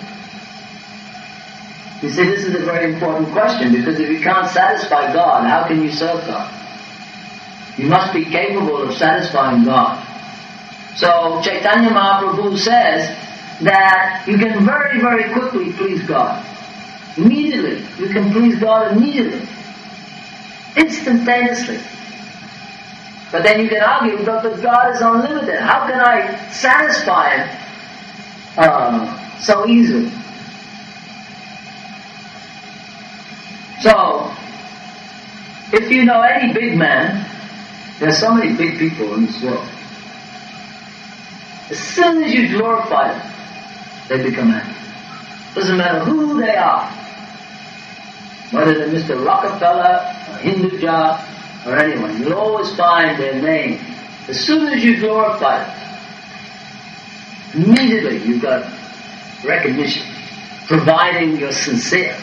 You see, this is a very important question, because if you can't satisfy God, how can you serve God? You must be capable of satisfying God. So Chaitanya Mahaprabhu says that you can very, very quickly please God. Immediately. You can please God immediately. Instantaneously. But then you can argue, but God is unlimited. How can I satisfy Him so easily? So, if you know any big man, there are so many big people in this world. As soon as you glorify them, they become happy. Doesn't matter who they are. Whether they're Mr. Rockefeller, or Hinduja, or anyone, you'll always find their name. As soon as you glorify them, immediately you've got recognition, providing you're sincere.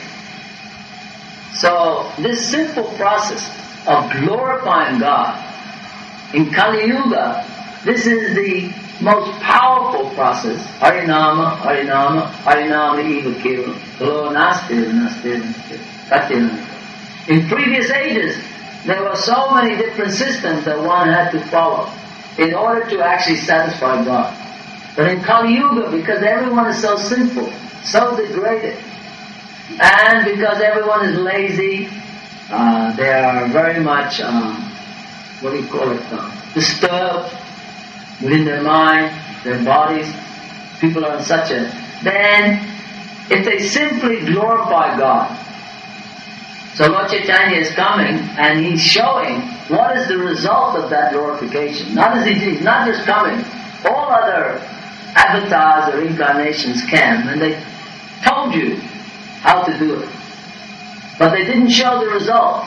So this simple process of glorifying God in Kali Yuga, this is the most powerful process. Harinama, Harinama, Harinama eva kevalam. Kalo nastir, nastir, nastir. In previous ages, there were so many different systems that one had to follow in order to actually satisfy God. But in Kali Yuga, because everyone is so sinful, so degraded, and because everyone is lazy, they are very much, disturbed within their mind, their bodies. People are in such a... Then, if they simply glorify God, so Lord Chaitanya is coming and he's showing what is the result of that glorification. He's not just coming. All other avatars or incarnations came and they told you how to do it. But they didn't show the result.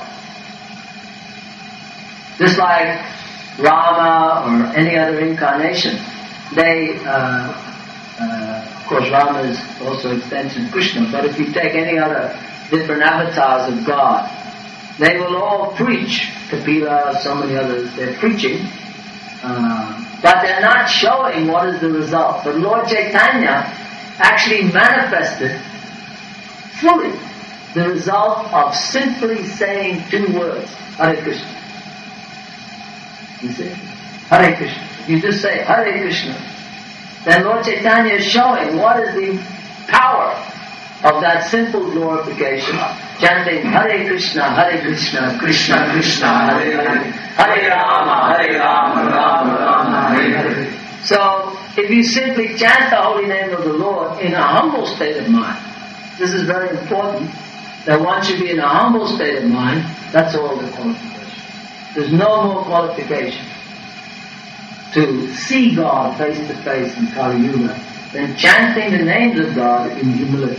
Just like Rama or any other incarnation, they, of course Rama is also extension of Krishna, but if you take any other different avatars of God, they will all preach. Kapila, so many others, they're preaching, but they're not showing what is the result. But Lord Chaitanya actually manifested fully the result of simply saying two words, Hare Krishna. You see? Hare Krishna. You just say Hare Krishna. Then Lord Chaitanya is showing what is the power of that simple glorification, chanting Hare Krishna, Krishna Krishna, Hare Hare, Hare Rama, Rama Rama, Hare Hare. So, if you simply chant the holy name of the Lord in a humble state of mind, This is very important, that one should be in a humble state of mind. That's all the qualification. There's no more qualification to see God face to face in Kali Yuga than chanting the names of God in humility.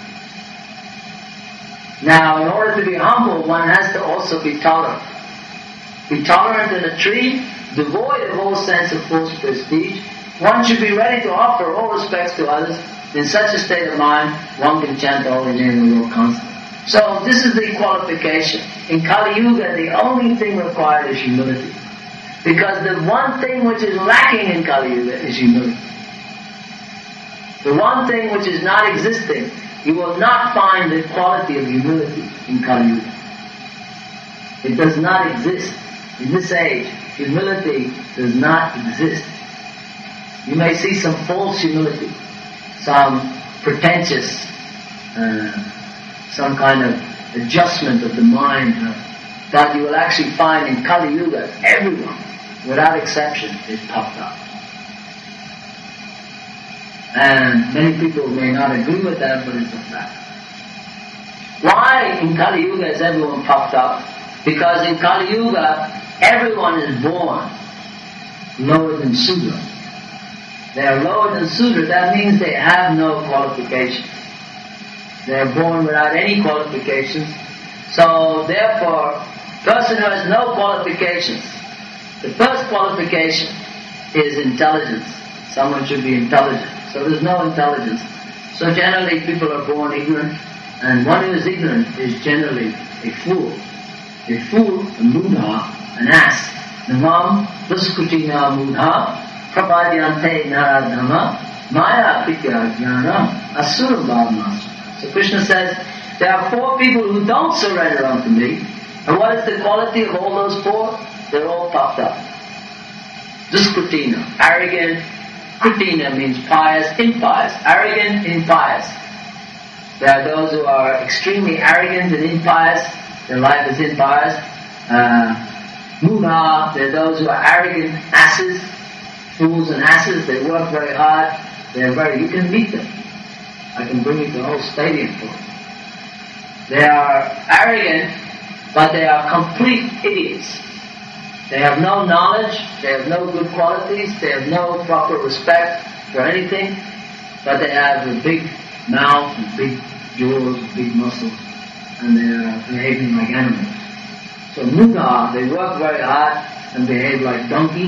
Now, in order to be humble, one has to also be tolerant. Be tolerant in a tree, devoid of all sense of false prestige. One should be ready to offer all respects to others. In such a state of mind, one can chant the holy name of the Lord constantly. So, this is the qualification. In Kali Yuga, the only thing required is humility. Because the one thing which is lacking in Kali Yuga is humility. The one thing which is not existing, you will not find the quality of humility in Kali Yuga. It does not exist. In this age, humility does not exist. You may see some false humility, some pretentious, some kind of adjustment of the mind, that you will actually find in Kali Yuga, everyone, without exception, is puffed up. And many people may not agree with that, but it's a fact. Why in Kali Yuga is everyone puffed up? Because in Kali Yuga, everyone is born lower than Sudra. They are lower than Sudra. That means they have no qualifications. They are born without any qualifications. So therefore, person who has no qualifications, the first qualification is intelligence. Someone should be intelligent. So there's no intelligence. So generally people are born ignorant, and one who is ignorant is generally a fool. A fool, a mudha, an ass. Namam vaskutina mudha prapadyante naradhama maya pitya jnana asuram bhavnas. So Krishna says, there are four people who don't surrender unto me. And what is the quality of all those four? They're all puffed up. Duskrutina, arrogant. Kritina means pious, impious. Arrogant, impious. There are those who are extremely arrogant and impious. Their life is impious. Mudha, there are those who are arrogant asses. Fools and asses. They work very hard. You can meet them. I can bring you to the whole stadium for them. They are arrogant, but they are complete idiots. They have no knowledge, they have no good qualities, they have no proper respect for anything, but they have a big mouth and big jaws, big muscles, and they are behaving like animals. So Mudha, they work very hard and behave like donkey.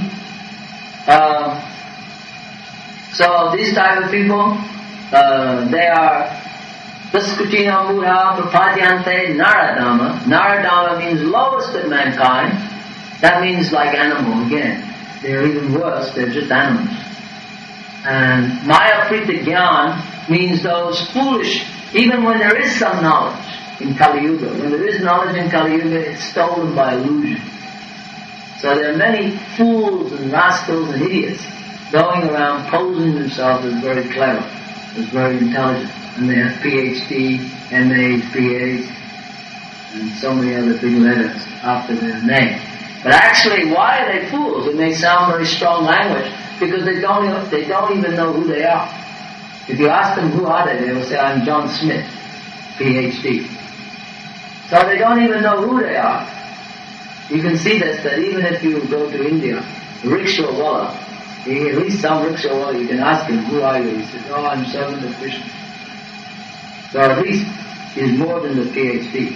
So these type of people, they are Daskutina Mudha Prapadyante Naradama. Naradama means lowest of mankind. That means like animal again. They're even worse, they're just animals. And Maya Prita Gyan means those foolish, even when there is some knowledge in Kali Yuga. When there is knowledge in Kali Yuga, it's stolen by illusion. So there are many fools and rascals and idiots going around posing themselves as very clever, as very intelligent. And they have PhD, MAs, PAs, and so many other big letters after their name. But actually, why are they fools? It may sound very strong language, because they don't even know who they are. If you ask them who are they will say, I'm John Smith, PhD. So they don't even know who they are. You can see this, that even if you go to India, rickshaw wala, at least some rickshaw wala, you can ask him, who are you? He says, oh, I'm servant of Krishna. So at least he's more than the PhD.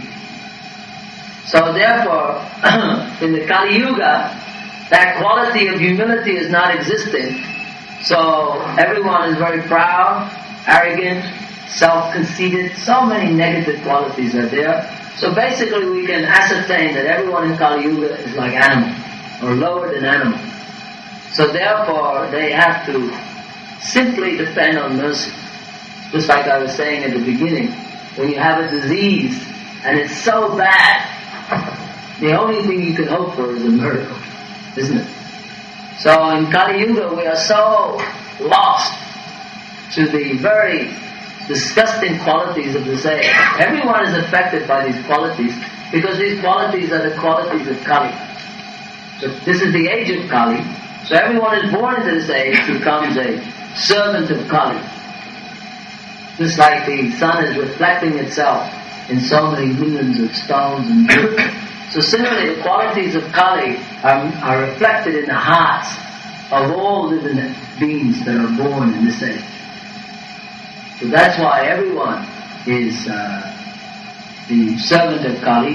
So therefore, in the Kali Yuga, that quality of humility is not existing. So everyone is very proud, arrogant, self-conceited. So many negative qualities are there. So basically we can ascertain that everyone in Kali Yuga is like animal, or lower than animal. So therefore they have to simply depend on mercy. Just like I was saying at the beginning, when you have a disease and it's so bad, the only thing you can hope for is a miracle, isn't it? So in Kali Yuga we are so lost to the very disgusting qualities of this age. Everyone is affected by these qualities because these qualities are the qualities of Kali. So this is the age of Kali. So everyone is born into this age becomes a servant of Kali. Just like the sun is reflecting itself in so many millions of stones and wood. So similarly, the qualities of Kali are reflected in the hearts of all living beings that are born in this age. So that's why everyone is the servant of Kali.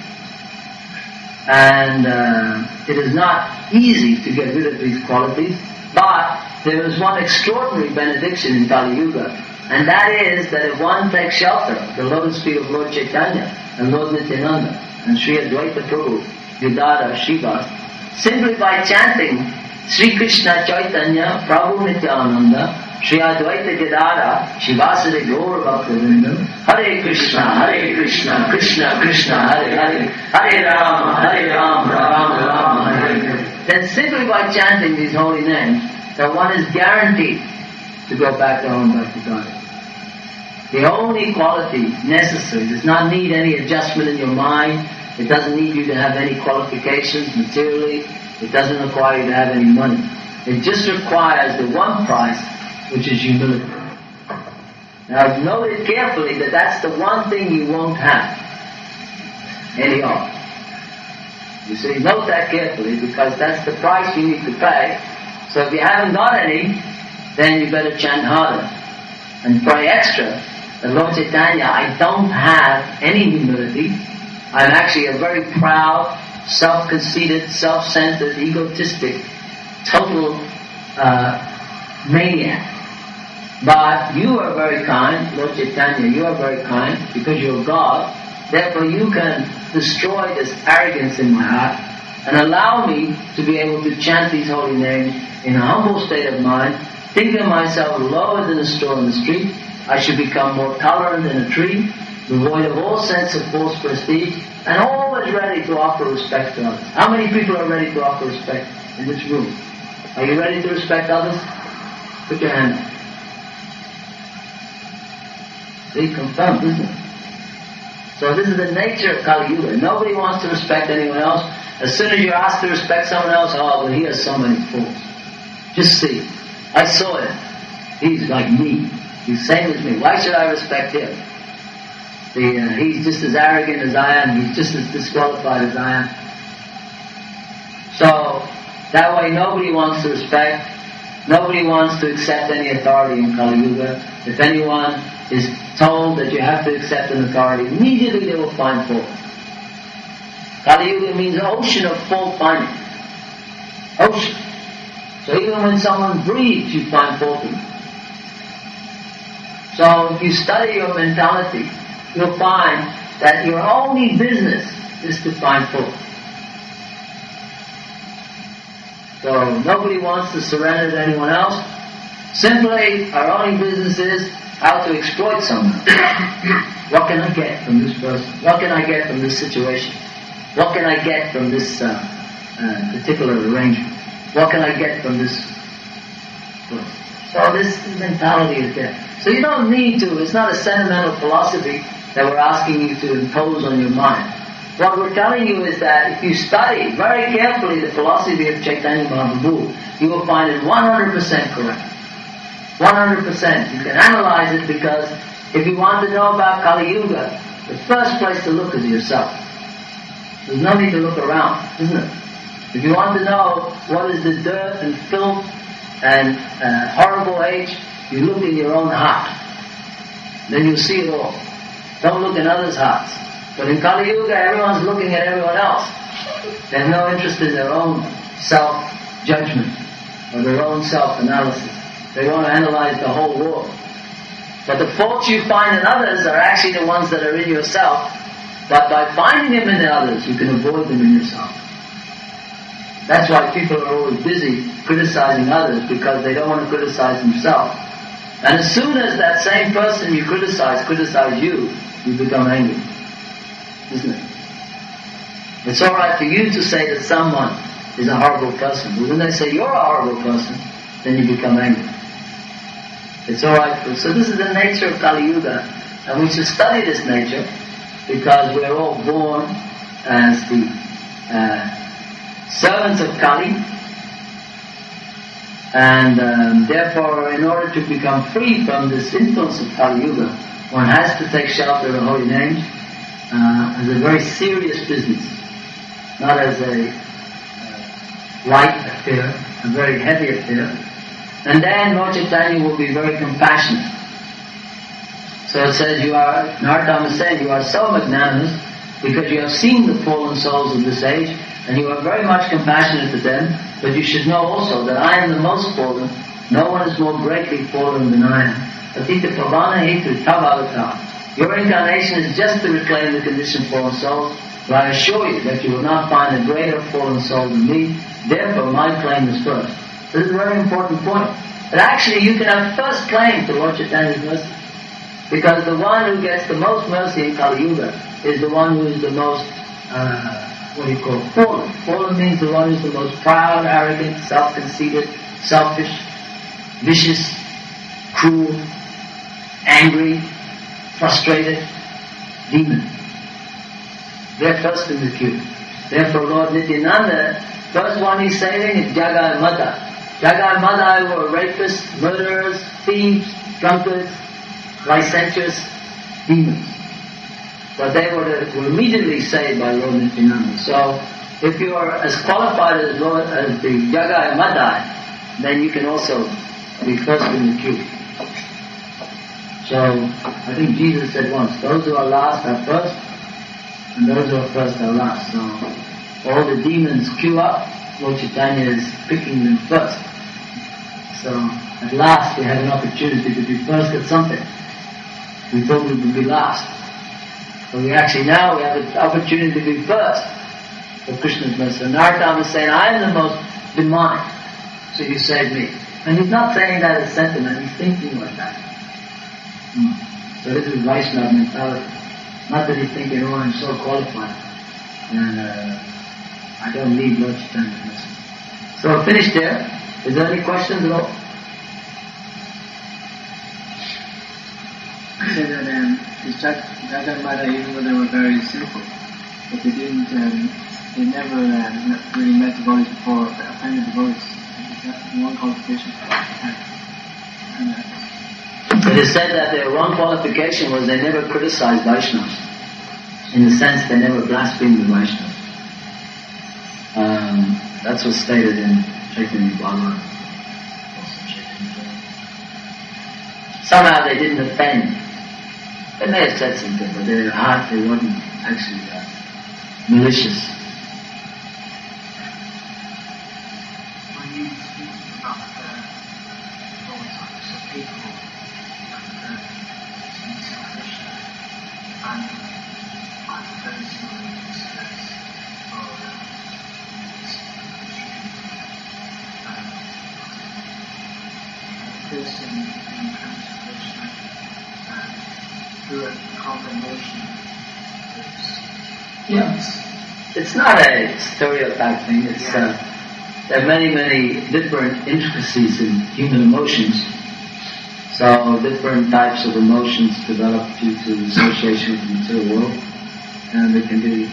And it is not easy to get rid of these qualities, but there is one extraordinary benediction in Kali Yuga, and that is that if one takes shelter of the lotus feet of Lord Chaitanya and Lord Nityananda and Sri Advaita Prabhu, Yudhara, Shivas, simply by chanting Sri Krishna Chaitanya Prabhu Nityananda Sri Advaita Gadara Shivasari Gaur Bhaktivinoda Hare Krishna, Krishna Krishna, Hare Hare, Hare Rama, Rama Rama, Hare Hare. Then simply by chanting these holy names, that one is guaranteed to go back to home back to God. The only quality necessary does not need any adjustment in your mind. It doesn't need you to have any qualifications materially. It doesn't require you to have any money. It just requires the one price, which is humility. Now note it carefully that that's the one thing you won't have any of. You see, note that carefully because that's the price you need to pay. So if you haven't got any, then you better chant harder and pray extra. The Lord Chaitanya, I don't have any humility. I'm actually a very proud, self-conceited, self-centered, egotistic, total maniac. But you are very kind, Lord Chaitanya, you are very kind because you're God. Therefore you can destroy this arrogance in my heart and allow me to be able to chant these holy names in a humble state of mind, thinking of myself lower than a straw in the street. I should become more tolerant than a tree, devoid of all sense of false prestige, and always ready to offer respect to others. How many people are ready to offer respect in this room? Are you ready to respect others? Put your hand up. See, confirmed, isn't it? So this is the nature of Kali Yuga. Nobody wants to respect anyone else. As soon as you're asked to respect someone else, oh, well, he has so many faults. Just see. I saw him. He's like me. He's same as me. Why should I respect him? He's just as arrogant as I am. He's just as disqualified as I am. So, that way nobody wants to respect. Nobody wants to accept any authority in Kali Yuga. If anyone is told that you have to accept an authority, immediately they will find fault. Kali Yuga means ocean of fault finding. Ocean. So even when someone breathes, you find fault in them. So if you study your mentality, you'll find that your only business is to find fault. So nobody wants to surrender to anyone else. Simply, our only business is how to exploit someone. What can I get from this person? What can I get from this situation? What can I get from this particular arrangement? What can I get from this place? So this mentality is there. So you don't need to, it's not a sentimental philosophy that we're asking you to impose on your mind. What we're telling you is that if you study very carefully the philosophy of Chaitanya Mahaprabhu, you will find it 100% correct. 100%. You can analyze it because if you want to know about Kali Yuga, the first place to look is yourself. There's no need to look around, isn't it? If you want to know what is the dirt and filth and horrible age, you look in your own heart. Then you'll see it all. Don't look in others' hearts. But in Kali Yuga, everyone's looking at everyone else. They have no interest in their own self-judgment or their own self-analysis. They want to analyze the whole world. But the faults you find in others are actually the ones that are in yourself. But by finding them in others, you can avoid them in yourself. That's why people are always busy criticizing others, because they don't want to criticize themselves. And as soon as that same person you criticize you, you become angry. Isn't it? It's alright for you to say that someone is a horrible person, but when they say you're a horrible person, then you become angry. It's alright for... So this is the nature of Kali Yuga, and we should study this nature, because we're all born as the servants of Kali, And therefore, in order to become free from this influence of Kali Yuga, one has to take shelter of the holy names as a very serious business, not as a light affair, a very heavy affair. And then Lord Chaitanya will be very compassionate. So it says Narottama is saying, you are so magnanimous because you have seen the fallen souls of this age and you are very much compassionate to them, but you should know also that I am the most fallen, no one is more greatly fallen than I am. Atita Pavana Hetu Tavavata. Your incarnation is just to reclaim the conditioned fallen souls, but I assure you that you will not find a greater fallen soul than me, therefore my claim is first. This is a very important point. But actually you can have first claim to Lord Chaitanya's mercy. Because the one who gets the most mercy in Kali Yuga is the one who is the most, fallen. Fallen means the one who is the most proud, arrogant, self-conceited, selfish, vicious, cruel, angry, frustrated, demon. They're first in the queue. Therefore Lord Nityananda, first one he's saving is Jagai Mata. Jagai Mata were rapists, murderers, thieves, drunkards, licentious demons. But they were immediately saved by Lord Nityananda. So if you are as qualified as the Jagai Madai, then you can also be first in the queue. So I think Jesus said once, those who are last are first, and those who are first are last. So all the demons queue up, Lord Chaitanya is picking them first. So at last we have an opportunity to be first at something. We thought we would be last. But now we have an opportunity to be first for Krishna's mercy. So Narottama is saying, I am the most demonic, so you saved me. And he's not saying that as sentiment, he's thinking like that. So this is Vaishnava mentality. Not that he's thinking, oh, I'm so qualified, and I don't need Lord Chaitanya's mercy. So I'll finish there. Is there any questions at all? I said that these Jagai Mata, even though they were very simple, but they didn't, they never really met devotees before, offended devotees. Is that one qualification? It is said that their one qualification was they never criticized Vaishnavas. In the sense they never blasphemed the Vaishnavas. That's what's stated in Chaitanya Bhagavat. Somehow they didn't offend. They may have said something, but their heart, they wasn't actually malicious. When you speak about all types of people, Krishna, and those who are useless or a person who comes to Krishna through a combination of groups. Yes. It's not a stereotype thing. It's there are many, many different intricacies in human emotions. So different types of emotions develop due to association with the material world, and there can be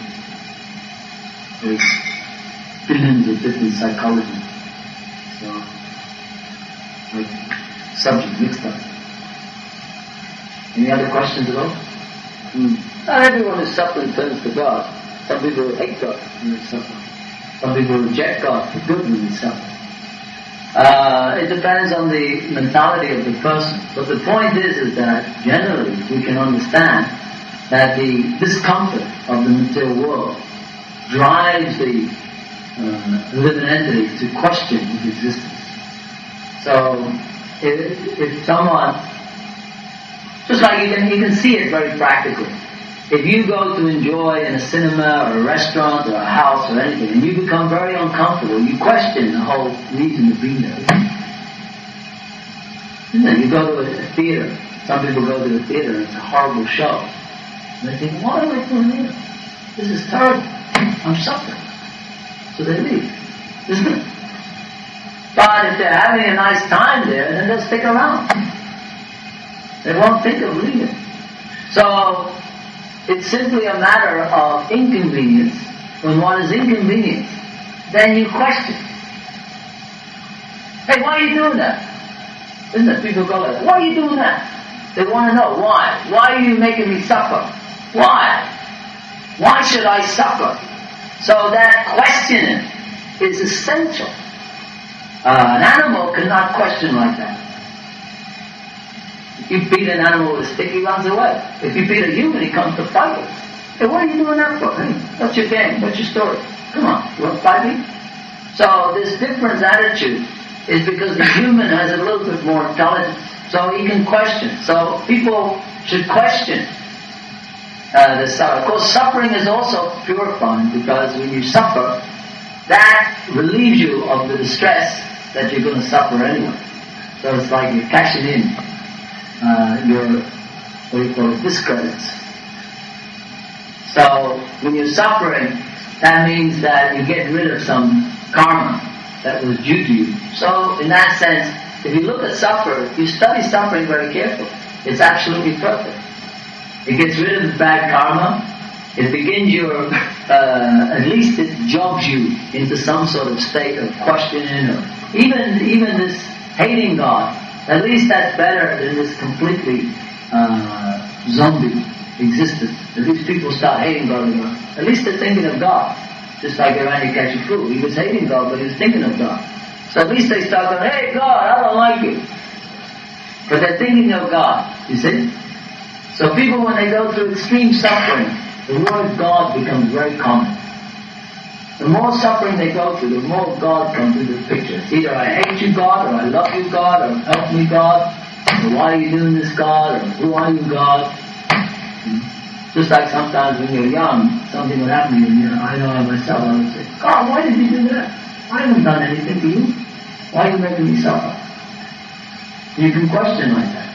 billions of different psychology. So, like subject mixed up. Any other questions at all? Not everyone is suffering turns to God. Some people hate God when they suffer. Some people reject God for good when they suffer. It depends on the mentality of the person. But the point is that generally we can understand that the discomfort of the material world drives the living entity to question his existence. So if someone, just like you can see it very practically. If you go to enjoy in a cinema or a restaurant or a house or anything, and you become very uncomfortable, you question the whole reason of being there. And then you go to a theater. Some people go to the theater and it's a horrible show. And they think, what am I doing here? This is terrible. I'm suffering. So they leave. Isn't it? But if they're having a nice time there, then they'll stick around. They won't think of leaving. So it's simply a matter of inconvenience. When one is inconvenienced, then you question. Hey, why are you doing that? Isn't it? People go like that. Why are you doing that? They want to know why. Why are you making me suffer? Why? Why should I suffer? So that questioning is essential. An animal cannot question like that. If you beat an animal with a stick, he runs away. If you beat a human, he comes to fight you. Hey, what are you doing that for? Hey, what's your game? What's your story? Come on, you want to fight me? So this different attitude is because the human has a little bit more intelligence. So he can question. So people should question the suffering. Of course, suffering is also purifying because when you suffer, that relieves you of the distress that you're going to suffer anyway. So it's like you're cashing in your, what do you call it, discredits. So when you're suffering, that means that you get rid of some karma that was due to you. So in that sense, if you look at suffering, if you study suffering very carefully, it's absolutely perfect. It gets rid of the bad karma. It begins your, at least it jobs you into some sort of state of questioning, or even this hating God. At least that's better than this completely zombie existence. At least people start hating God again. At least they're thinking of God. Just like Hiranyakashipu. He was hating God, but he was thinking of God. So at least they start going, hey God, I don't like you. But they're thinking of God, you see? So people, when they go through extreme suffering, the word God becomes very common. The more suffering they go through, the more God comes into the picture. It's either I hate you, God, or I love you, God, or help me, God, or why are you doing this, God, or who are you, God? Just like sometimes when you're young, something would happen to you, I know I myself, I would say, God, why did you do that? I haven't done anything to you. Why are you making me suffer? You can question like that.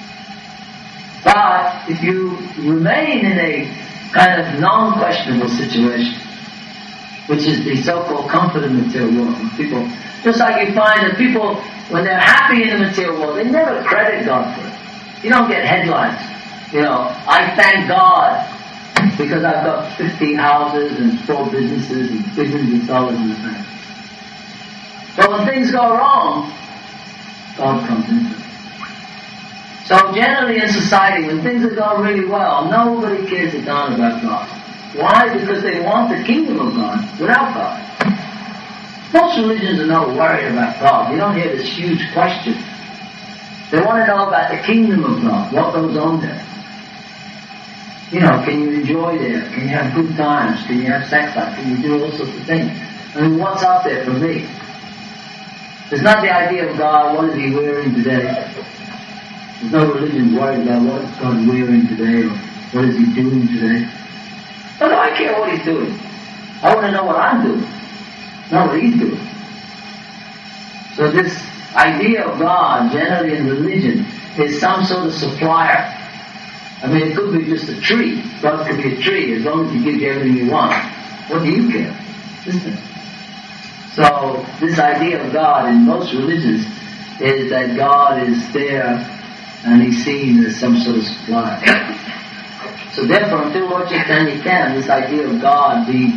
But if you remain in a kind of non-questionable situation, which is the so-called comfort of the material world, people, just like you find that people, when they're happy in the material world, they never credit God for it. You don't get headlines. You know, I thank God because I've got 50 houses and 4 businesses and billions of dollars in the bank. But when things go wrong, God comes into it. So generally in society, when things are going really well, nobody cares a darn about God. Why? Because they want the kingdom of God without God. Most religions are not worried about God. You don't hear this huge question. They want to know about the kingdom of God, what goes on there. You know, can you enjoy there? Can you have good times? Can you have sex life? Can you do all sorts of things? I mean, what's up there for me? It's not the idea of God, what is he wearing today? There's no religion worried about what is God wearing today or what is he doing today. But I care what he's doing. I want to know what I'm doing, not what he's doing. So this idea of God, generally in religion, is some sort of supplier. I mean, it could be just a tree. God could be a tree as long as he gives you everything you want. What do you care? Isn't it? So this idea of God in most religions is that God is there and he's seen as some sort of supplier. So therefore, until Lord Chaitanya can, this idea of God being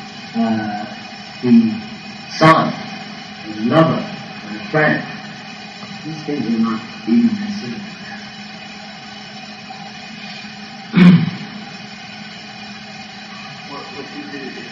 the son, or the lover, or the friend, these things are not even considered. What you do is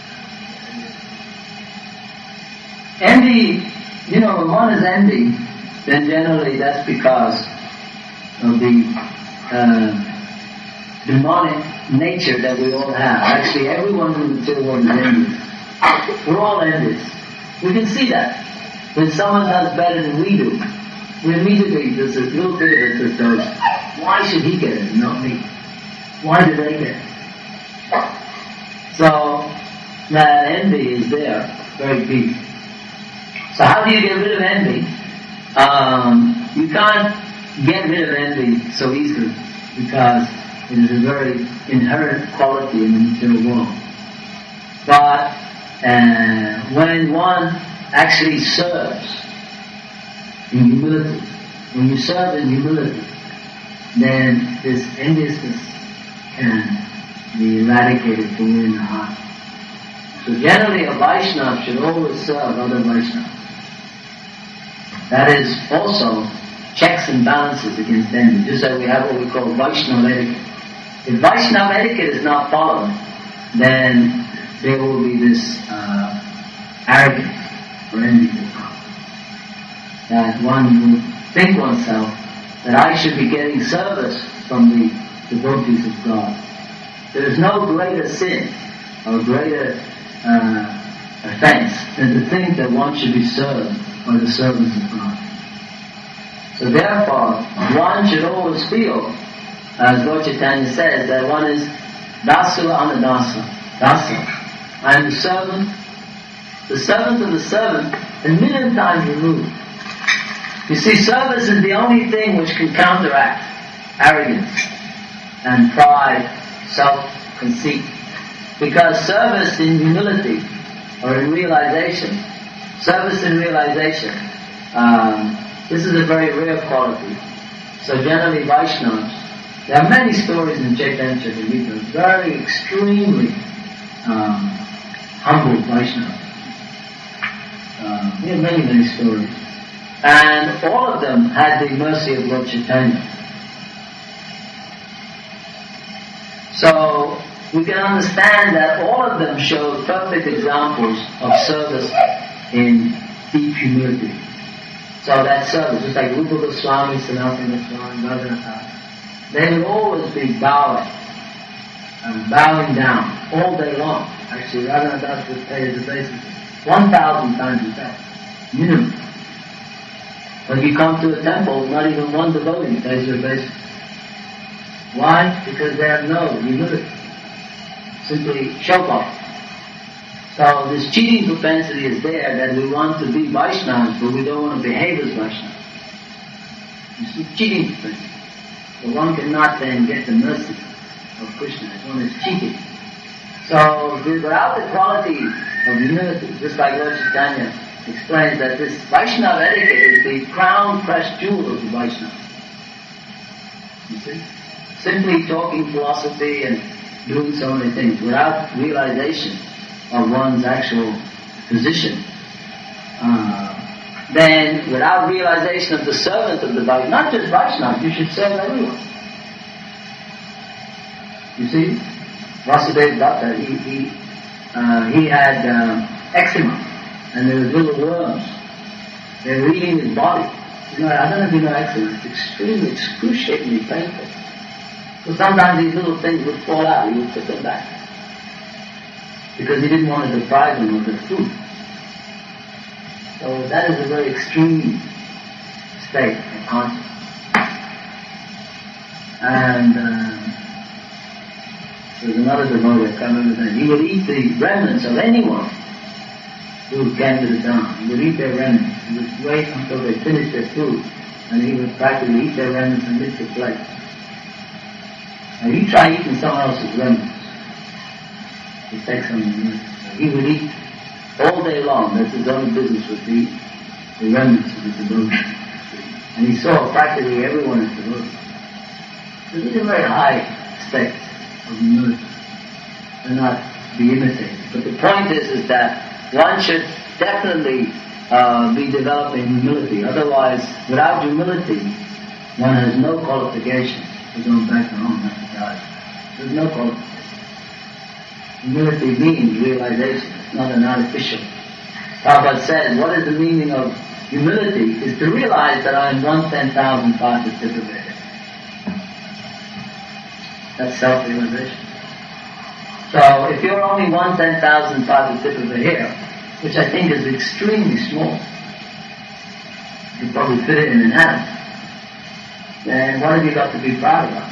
envy, you know, when one is envy, then generally that's because of the demonic nature that we all have. Actually, everyone in the material world is envious. We're all envious. We can see that. When someone does better than we do, we immediately, there's a little bit of it that goes, why should he get it, not me? Why do they get it? So, that envy is there, very deep. So how do you get rid of envy? You can't get rid of envy so easily because it is a very inherent quality in the material world. But when one actually serves in humility, when you serve in humility, then this enviousness can be eradicated from within the heart. So generally a Vaishnava should always serve other Vaishnavas. that is also checks and balances against envy. Just like we have what we call Vaishnava etiquette. If Vaishnava etiquette is not followed, then there will be this arrogance or envy will come. That one will think oneself that I should be getting service from the devotees of God. There is no greater sin or greater offense than to think that one should be served by the servants of God. So therefore, one should always feel, as Lord Chaitanya says, that one is Dasu Anadasa. Dasa. I am the servant of the servant, a million times removed. You see, service is the only thing which can counteract arrogance and pride, self-conceit. Because service in humility or in realization, this is a very rare quality. So generally Vaishnavas, there are many stories in Chaitanya Charitamrita, very extremely humble Vaishnavas. We have many stories. And all of them had the mercy of Lord Chaitanya. So we can understand that all of them showed perfect examples of service in deep humility. So that service, just like Rupa Goswami, Sanatana Goswami, Bhagavatam, they would always be bowing down all day long. Actually, Radhanadas would pay his obeisances 1,000 times a day, minimum. When you come to a temple, not even one devotee pays your obeisance. Why? Because they have no humility. Simply show off. So this cheating propensity is there, that we want to be Vaishnavas, but we don't want to behave as Vaishnavas. This is cheating propensity. So one cannot then get the mercy of Krishna if one is cheating. So without the quality of humility, just like Lord Chaitanya explains that this Vaishnava etiquette is the crown pressed jewel of the Vaishnava. You see? Simply talking philosophy and doing so many things without realization of one's actual position. Then without realization of the servant of the Vaishnava, not just Vaishnava, you should serve everyone. You see? Vasudeva Datta, he had eczema, and there were little worms. They were eating his body. You know, I don't know if you know eczema, it's extremely, excruciatingly painful. So sometimes these little things would fall out, he would put them back. Because he didn't want to deprive them of their food. So that is a very extreme state of consciousness. And there's another devotee, I can't remember his name. He would eat the remnants of anyone who came to the Dham. He would eat their remnants. He would wait until they finished their food, and he would practically eat their remnants and lick the plate. Now you try eating someone else's remnants. It takes some minutes. He would eat all day long. That's his only business, would be the remnants of the devotee. And he saw practically everyone as devotee. So these are very high states of humility, and not be imitated. But the point is that one should definitely be developing humility. Otherwise, without humility, one has no qualification for going back to home after God. There's no qualification. Humility means realization. It's not an artificial. Prabhupada says, what is the meaning of humility? Is to realize that I am 1/10,000 parts of Tivaveda. That's self-realization. So if you're only 1/10,000 parts of tip of a hair, which I think is extremely small, you probably fit it in an atom, then what have you got to be proud about?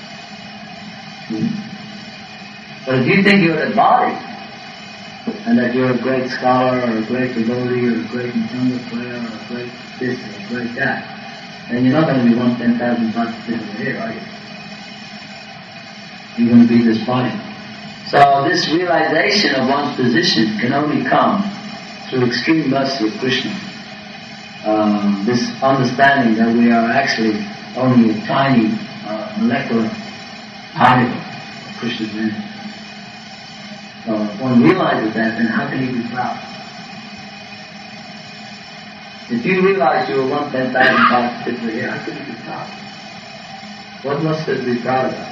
But if you think you're a body, and that you're a great scholar, or a great devotee, or a great mridanga player, or a great this, or a great that, then you're not going to be 1/10,000 parts of tip of a hair, are you? You're going to be this body. So this realization of one's position can only come through extreme mercy of Krishna. This understanding that we are actually only a tiny molecular particle of Krishna's energy. So if one realizes that, then how can he be proud? If you realize you were 1/10,000 times particular here, how could you be proud? What must there be proud about?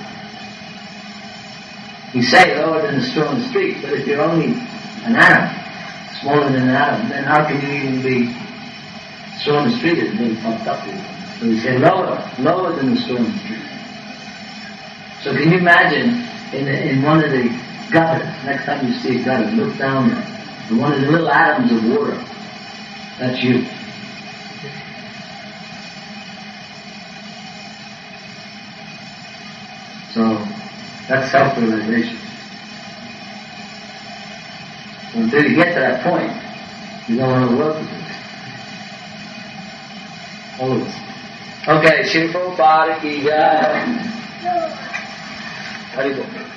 You say lower than the straw in the street, but if you're only an atom, smaller than an atom, then how can you even be straw in the street is being pumped up here. So we say lower than the straw in the street. So can you imagine in one of the gutters, next time you see a gutter, look down there, and one of the little atoms of water, that's you. So that's self-realization. So until you get to that point, you don't want to work with it. Always. Okay, Shri Prabhupada ki jai. Haribol.